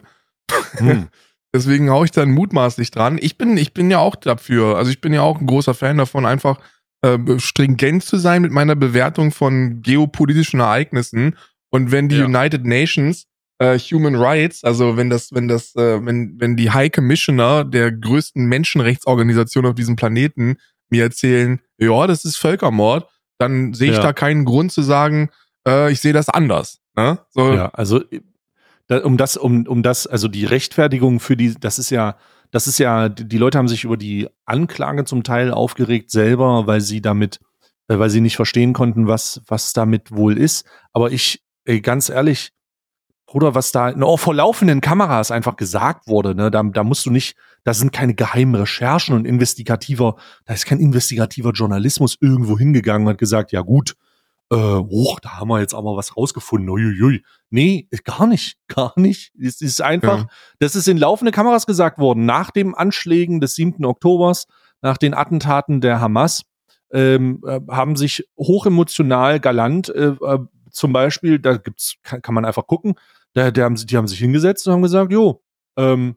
Hm. Deswegen hau ich dann mutmaßlich dran. Ich bin, ich bin ja auch dafür, also ich bin ja auch ein großer Fan davon, einfach äh, stringent zu sein mit meiner Bewertung von geopolitischen Ereignissen. Und wenn die Ja. United Nations äh, Human Rights, also wenn das, wenn das, äh, wenn, wenn die High Commissioner der größten Menschenrechtsorganisation auf diesem Planeten mir erzählen, ja, das ist Völkermord, dann sehe ich Ja. da keinen Grund zu sagen, äh, ich sehe das anders. Ne? So, Ja, also da, um das, um, um das, also die Rechtfertigung für die, das ist ja, das ist ja, die Leute haben sich über die Anklage zum Teil aufgeregt selber, weil sie damit, äh, weil sie nicht verstehen konnten, was, was damit wohl ist. Aber ich, ey, ganz ehrlich, Bruder, was da oh, vor laufenden Kameras einfach gesagt wurde, ne, da, da musst du nicht, da sind keine geheimen Recherchen und investigativer, da ist kein investigativer Journalismus irgendwo hingegangen und hat gesagt, ja gut, äh, oh, da haben wir jetzt aber was rausgefunden. Uiuiui. Nee, gar nicht, gar nicht. Es ist einfach, Ja. das ist in laufende Kameras gesagt worden. Nach den Anschlägen des siebten Oktobers, nach den Attentaten der Hamas, ähm, äh, haben sich hochemotional galant, äh, äh, zum Beispiel, da gibt's, kann, kann man einfach gucken, da, der haben, die haben sich hingesetzt und haben gesagt, jo, ähm,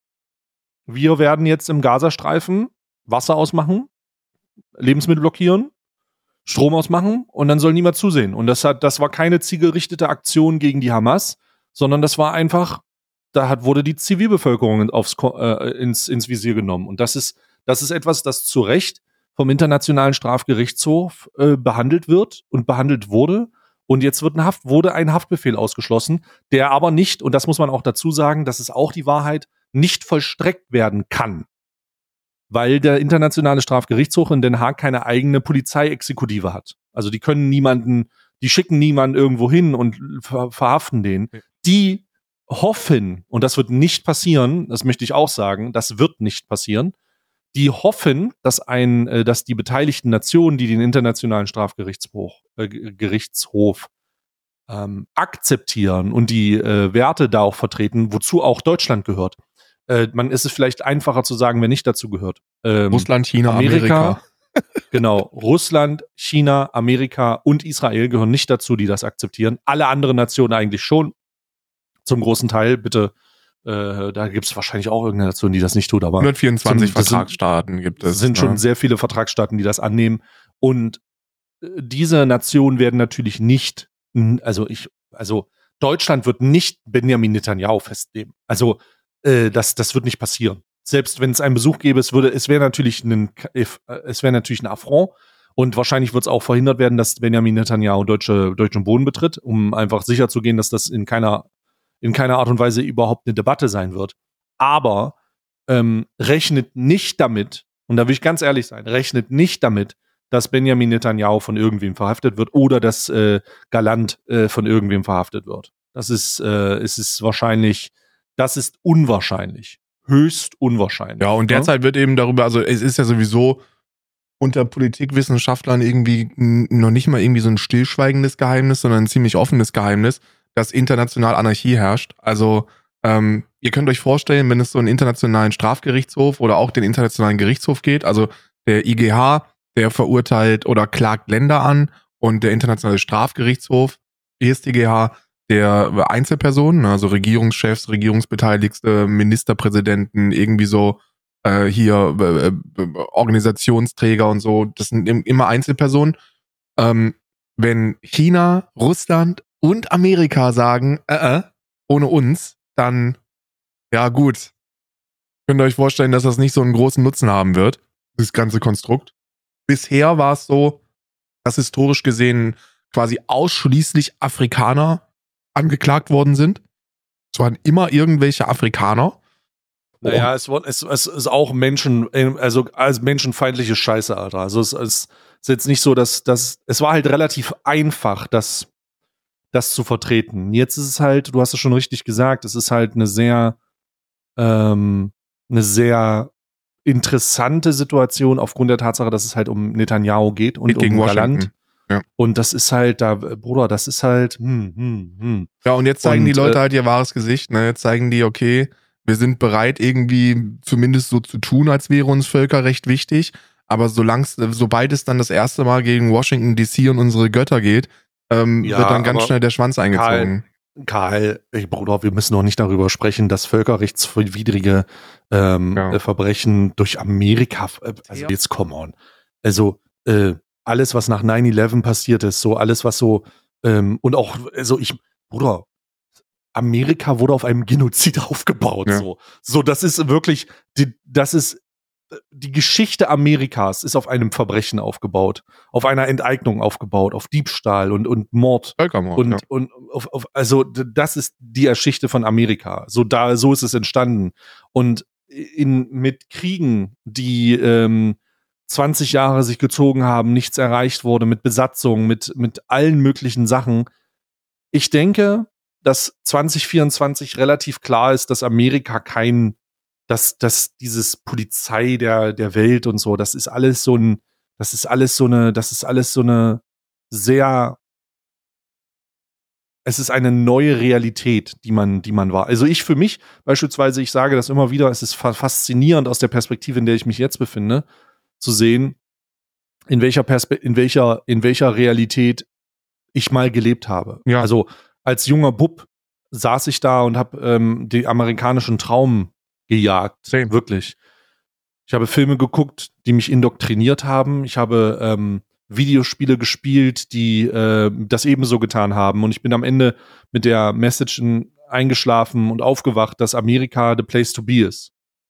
wir werden jetzt im Gazastreifen Wasser ausmachen, Lebensmittel blockieren, Strom ausmachen und dann soll niemand zusehen. Und das hat, das war keine zielgerichtete Aktion gegen die Hamas, sondern das war einfach, da hat, wurde die Zivilbevölkerung aufs, äh, ins, ins Visier genommen. Und das ist, das ist etwas, das zu Recht vom Internationalen Strafgerichtshof äh, behandelt wird und behandelt wurde. Und jetzt wird ein Haft, wurde ein Haftbefehl ausgeschlossen, der aber nicht, und das muss man auch dazu sagen, das ist auch die Wahrheit, nicht vollstreckt werden kann. Weil der Internationale Strafgerichtshof in Den Haag keine eigene Polizeiexekutive hat. Also die können niemanden, die schicken niemanden irgendwo hin und ver- verhaften den. Die hoffen, und das wird nicht passieren, das möchte ich auch sagen, das wird nicht passieren, die hoffen, dass ein, äh, dass die beteiligten Nationen, die den Internationalen Strafgerichtshof äh, Gerichtshof ähm, akzeptieren und die äh, Werte da auch vertreten, wozu auch Deutschland gehört. Äh, man ist es vielleicht einfacher zu sagen, wer nicht dazu gehört. Ähm, Russland, China, Amerika. Genau, Russland, China, Amerika und Israel gehören nicht dazu, die das akzeptieren. Alle anderen Nationen eigentlich schon. Zum großen Teil, bitte, äh, da gibt es wahrscheinlich auch irgendeine Nation, die das nicht tut, aber hundertvierundzwanzig zum- das sind- Vertragsstaaten gibt es. es sind schon ne? sehr viele Vertragsstaaten, die das annehmen. Und äh, diese Nationen werden natürlich nicht, n- also ich, also Deutschland wird nicht Benjamin Netanyahu festnehmen. Also äh, das, das wird nicht passieren. Selbst wenn es einen Besuch gäbe, es würde, es wäre natürlich ein, es wäre natürlich ein Affront und wahrscheinlich wird es auch verhindert werden, dass Benjamin Netanyahu deutsche, deutschen Boden betritt, um einfach sicherzugehen, dass das in keiner, in keiner Art und Weise überhaupt eine Debatte sein wird. Aber ähm, rechnet nicht damit, und da will ich ganz ehrlich sein, rechnet nicht damit, dass Benjamin Netanyahu von irgendwem verhaftet wird oder dass äh, Galant äh, von irgendwem verhaftet wird. Das ist, äh, es ist wahrscheinlich, das ist unwahrscheinlich. Höchst unwahrscheinlich. Ja, und derzeit ja? wird eben darüber, also es ist ja sowieso unter Politikwissenschaftlern irgendwie noch nicht mal irgendwie so ein stillschweigendes Geheimnis, sondern ein ziemlich offenes Geheimnis, dass international Anarchie herrscht. Also ähm, ihr könnt euch vorstellen, wenn es so einen internationalen Strafgerichtshof oder auch den internationalen Gerichtshof geht, also der I G H, der verurteilt oder klagt Länder an und der internationale Strafgerichtshof, E S T G H, der Einzelpersonen, also Regierungschefs, Regierungsbeteiligte, Ministerpräsidenten, irgendwie so äh, hier äh, Organisationsträger und so, das sind immer Einzelpersonen. Ähm, wenn China, Russland und Amerika sagen, äh, äh, ohne uns, dann, ja gut, könnt ihr euch vorstellen, dass das nicht so einen großen Nutzen haben wird, das ganze Konstrukt. Bisher war es so, dass historisch gesehen quasi ausschließlich Afrikaner angeklagt worden sind. Es waren immer irgendwelche Afrikaner. Naja, es, es, es ist auch Menschen, also als menschenfeindliche Scheiße, Alter. Also es, es ist jetzt nicht so, dass das, es war halt relativ einfach, das, das zu vertreten. Jetzt ist es halt, du hast es schon richtig gesagt, es ist halt eine sehr, ähm, eine sehr interessante Situation aufgrund der Tatsache, dass es halt um Netanyahu geht und gegen um Washington. Galant. Ja. Und das ist halt da, Bruder, das ist halt, hm, hm, hm. Ja, und jetzt zeigen und, die Leute äh, halt ihr wahres Gesicht, ne? Jetzt zeigen die, okay, wir sind bereit, irgendwie zumindest so zu tun, als wäre uns Völkerrecht wichtig. Aber solange, sobald es dann das erste Mal gegen Washington D C und unsere Götter geht, ähm, Ja, wird dann ganz aber schnell der Schwanz eingezogen. Karl, ey Bruder, wir müssen noch nicht darüber sprechen, dass völkerrechtswidrige ähm, Ja. äh, Verbrechen durch Amerika, äh, also jetzt come on. Also äh, alles, was nach nine eleven passiert ist, so alles, was so ähm, und auch, also ich, Bruder, Amerika wurde auf einem Genozid aufgebaut, Ja. so. So, das ist wirklich, die, das ist, die Geschichte Amerikas ist auf einem Verbrechen aufgebaut, auf einer Enteignung aufgebaut, auf Diebstahl und, und Mord. Völkermord, Und, ja. und auf, auf, also das ist die Geschichte von Amerika. So da, so ist es entstanden. Und in, mit Kriegen, die ähm, zwanzig Jahre sich gezogen haben, nichts erreicht wurde, mit Besatzung, mit, mit allen möglichen Sachen. Ich denke, dass zwanzig vierundzwanzig relativ klar ist, dass Amerika kein, dass, dass dieses Polizei der, der Welt und so, das ist alles so ein, das ist alles so eine, das ist alles so eine sehr, es ist eine neue Realität, die man, die man war. Also ich für mich beispielsweise, ich sage das immer wieder, es ist faszinierend aus der Perspektive, in der ich mich jetzt befinde, zu sehen, in welcher Perspe- in welcher, in welcher Realität ich mal gelebt habe. Ja. Also als junger Bub saß ich da und habe ähm, den amerikanischen Traum gejagt. Same. Wirklich. Ich habe Filme geguckt, die mich indoktriniert haben. Ich habe ähm, Videospiele gespielt, die äh, das ebenso getan haben. Und ich bin am Ende mit der Message in, eingeschlafen und aufgewacht, dass Amerika the place to be ist.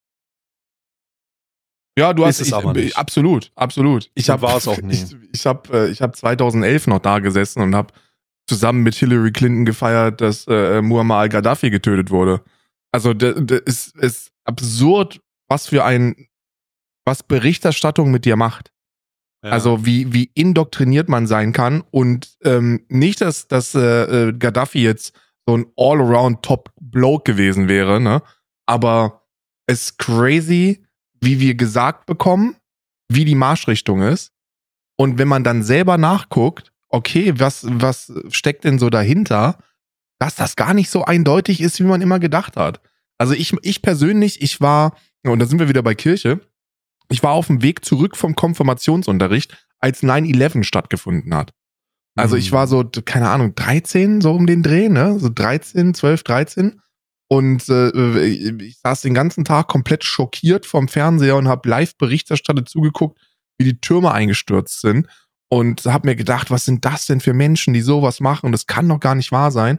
Ja, du hast Ist es ich, aber nicht. absolut, absolut. Ich Und hab, war es auch nie. Ich, ich habe äh, ich hab zweitausendelf noch da gesessen und habe zusammen mit Hillary Clinton gefeiert, dass äh, Muammar al-Gaddafi getötet wurde. Also das ist, ist absurd, was für ein, was Berichterstattung mit dir macht. Ja. Also wie, wie indoktriniert man sein kann und ähm, nicht, dass, dass äh, äh, Gaddafi jetzt so ein All-Around-Top-Bloke gewesen wäre, ne? Aber es ist crazy, wie wir gesagt bekommen, wie die Marschrichtung ist. Und wenn man dann selber nachguckt, okay, was, was steckt denn so dahinter, dass das gar nicht so eindeutig ist, wie man immer gedacht hat. Also ich, ich persönlich, ich war, und da sind wir wieder bei Kirche, ich war auf dem Weg zurück vom Konfirmationsunterricht, als nine eleven stattgefunden hat. Also ich war so, keine Ahnung, dreizehn, so um den Dreh, ne? So dreizehn, zwölf, dreizehn. Und äh, ich saß den ganzen Tag komplett schockiert vom Fernseher und habe live Berichterstattung zugeguckt, wie die Türme eingestürzt sind. Und habe mir gedacht, was sind das denn für Menschen, die sowas machen? Das kann doch gar nicht wahr sein.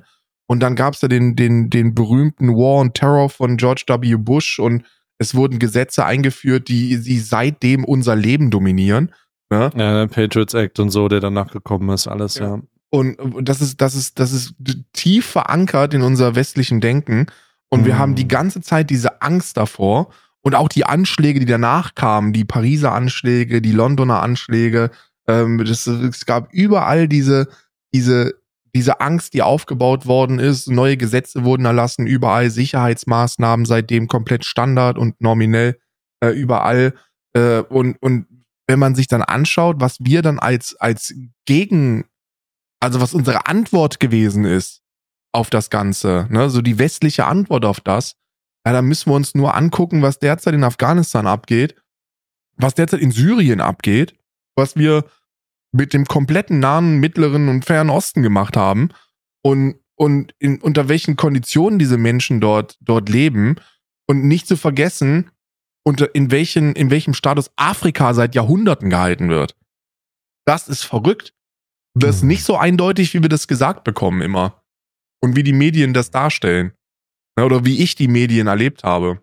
Und dann gab es ja den, den, den berühmten War on Terror von George W. Bush und es wurden Gesetze eingeführt, die, die seitdem unser Leben dominieren. Ne? Ja, der Patriots Act und so, der danach gekommen ist, alles, ja. ja. Und das ist, das ist, das ist tief verankert in unser westlichen Denken. Und mhm. wir haben die ganze Zeit diese Angst davor und auch die Anschläge, die danach kamen, die Pariser Anschläge, die Londoner Anschläge. Ähm, das, es gab überall diese, diese, diese Angst, die aufgebaut worden ist. Neue Gesetze wurden erlassen, überall Sicherheitsmaßnahmen, seitdem komplett Standard und nominell äh, überall. Äh, und, und wenn man sich dann anschaut, was wir dann als, als Gegen Also was unsere Antwort gewesen ist auf das Ganze, ne, so die westliche Antwort auf das, ja, da müssen wir uns nur angucken, was derzeit in Afghanistan abgeht, was derzeit in Syrien abgeht, was wir mit dem kompletten nahen, mittleren und fernen Osten gemacht haben und, und in, unter welchen Konditionen diese Menschen dort, dort leben und nicht zu vergessen, unter, in, welchen, in welchem Status Afrika seit Jahrhunderten gehalten wird. Das ist verrückt. Das ist nicht so eindeutig, wie wir das gesagt bekommen immer. Und wie die Medien das darstellen. Oder wie ich die Medien erlebt habe.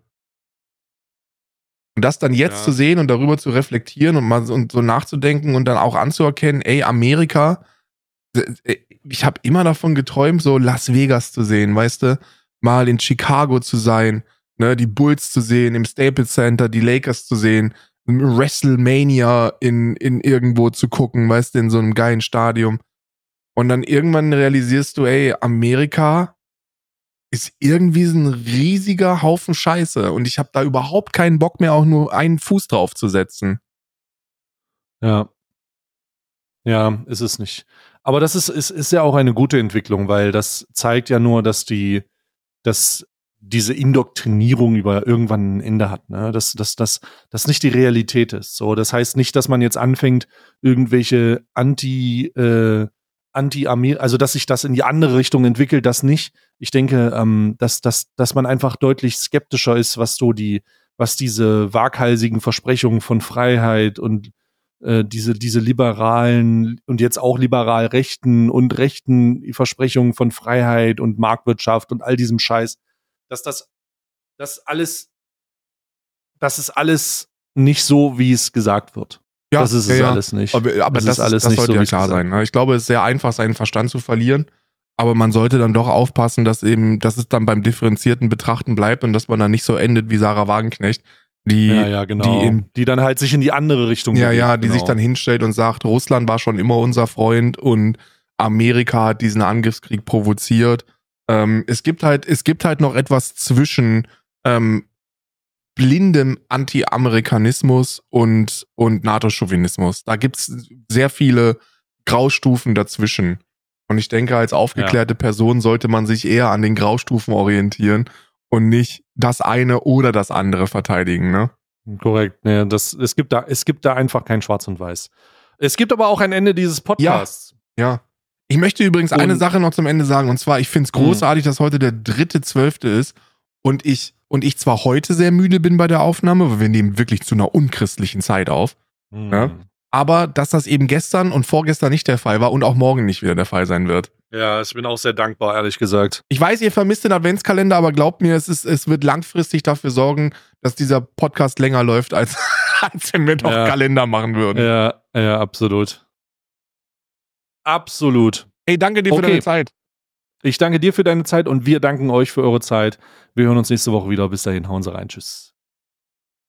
Und das dann jetzt ja. zu sehen und darüber zu reflektieren und mal so, und so nachzudenken und dann auch anzuerkennen, ey, Amerika, ich habe immer davon geträumt, so Las Vegas zu sehen, weißt du? Mal in Chicago zu sein, ne, die Bulls zu sehen, im Staples Center, die Lakers zu sehen, WrestleMania in, in irgendwo zu gucken, weißt du, in so einem geilen Stadion. Und dann irgendwann realisierst du, ey, Amerika ist irgendwie so ein riesiger Haufen Scheiße und ich habe da überhaupt keinen Bock mehr, auch nur einen Fuß drauf zu setzen. Ja. Ja, ist es nicht. Aber das ist, ist, ist ja auch eine gute Entwicklung, weil das zeigt ja nur, dass die, dass diese Indoktrinierung über irgendwann ein Ende hat, ne? Dass das dass, dass nicht die Realität ist. So, das heißt nicht, dass man jetzt anfängt, irgendwelche Anti, äh, Anti-Amer, also dass sich das in die andere Richtung entwickelt, das nicht. Ich denke, ähm, dass, dass, dass man einfach deutlich skeptischer ist, was so die, was diese waghalsigen Versprechungen von Freiheit und äh, diese, diese liberalen und jetzt auch liberal rechten und rechten Versprechungen von Freiheit und Marktwirtschaft und all diesem Scheiß, dass das, das alles, das ist alles nicht so, wie es gesagt wird. Ja, das ist ja, es ja. alles nicht. Aber, aber das, das ist alles das nicht sollte so, ja klar sein. Ne? Ich glaube, es ist sehr einfach, seinen Verstand zu verlieren. Aber man sollte dann doch aufpassen, dass eben, dass es dann beim differenzierten Betrachten bleibt und dass man dann nicht so endet wie Sarah Wagenknecht, die, ja, ja, genau. die, in, die dann halt sich in die andere Richtung ja, bewegt, ja, die genau. sich dann hinstellt und sagt, Russland war schon immer unser Freund und Amerika hat diesen Angriffskrieg provoziert. Ähm, es gibt halt, es gibt halt noch etwas zwischen ähm, blindem Anti-Amerikanismus und, und NATO-Chauvinismus. Da gibt's sehr viele Graustufen dazwischen. Und ich denke, als aufgeklärte ja. Person sollte man sich eher an den Graustufen orientieren und nicht das eine oder das andere verteidigen, ne? Korrekt. Ne, das, es gibt da, es gibt da einfach kein Schwarz und Weiß. Es gibt aber auch ein Ende dieses Podcasts. Ja. ja. Ich möchte übrigens und, eine Sache noch zum Ende sagen, und zwar, ich finde es großartig, dass heute der dritte Zwölfte ist und ich Und ich zwar heute sehr müde bin bei der Aufnahme, weil wir nehmen wirklich zu einer unchristlichen Zeit auf. Mhm. Ja, aber dass das eben gestern und vorgestern nicht der Fall war und auch morgen nicht wieder der Fall sein wird. Ja, ich bin auch sehr dankbar, ehrlich gesagt. Ich weiß, ihr vermisst den Adventskalender, aber glaubt mir, es, ist, es wird langfristig dafür sorgen, dass dieser Podcast länger läuft, als, als wenn wir noch ja. Kalender machen würden. Ja, ja, absolut. Absolut. Hey, danke dir okay. für deine Zeit. Ich danke dir für deine Zeit und wir danken euch für eure Zeit. Wir hören uns nächste Woche wieder. Bis dahin, hauen Sie rein. Tschüss.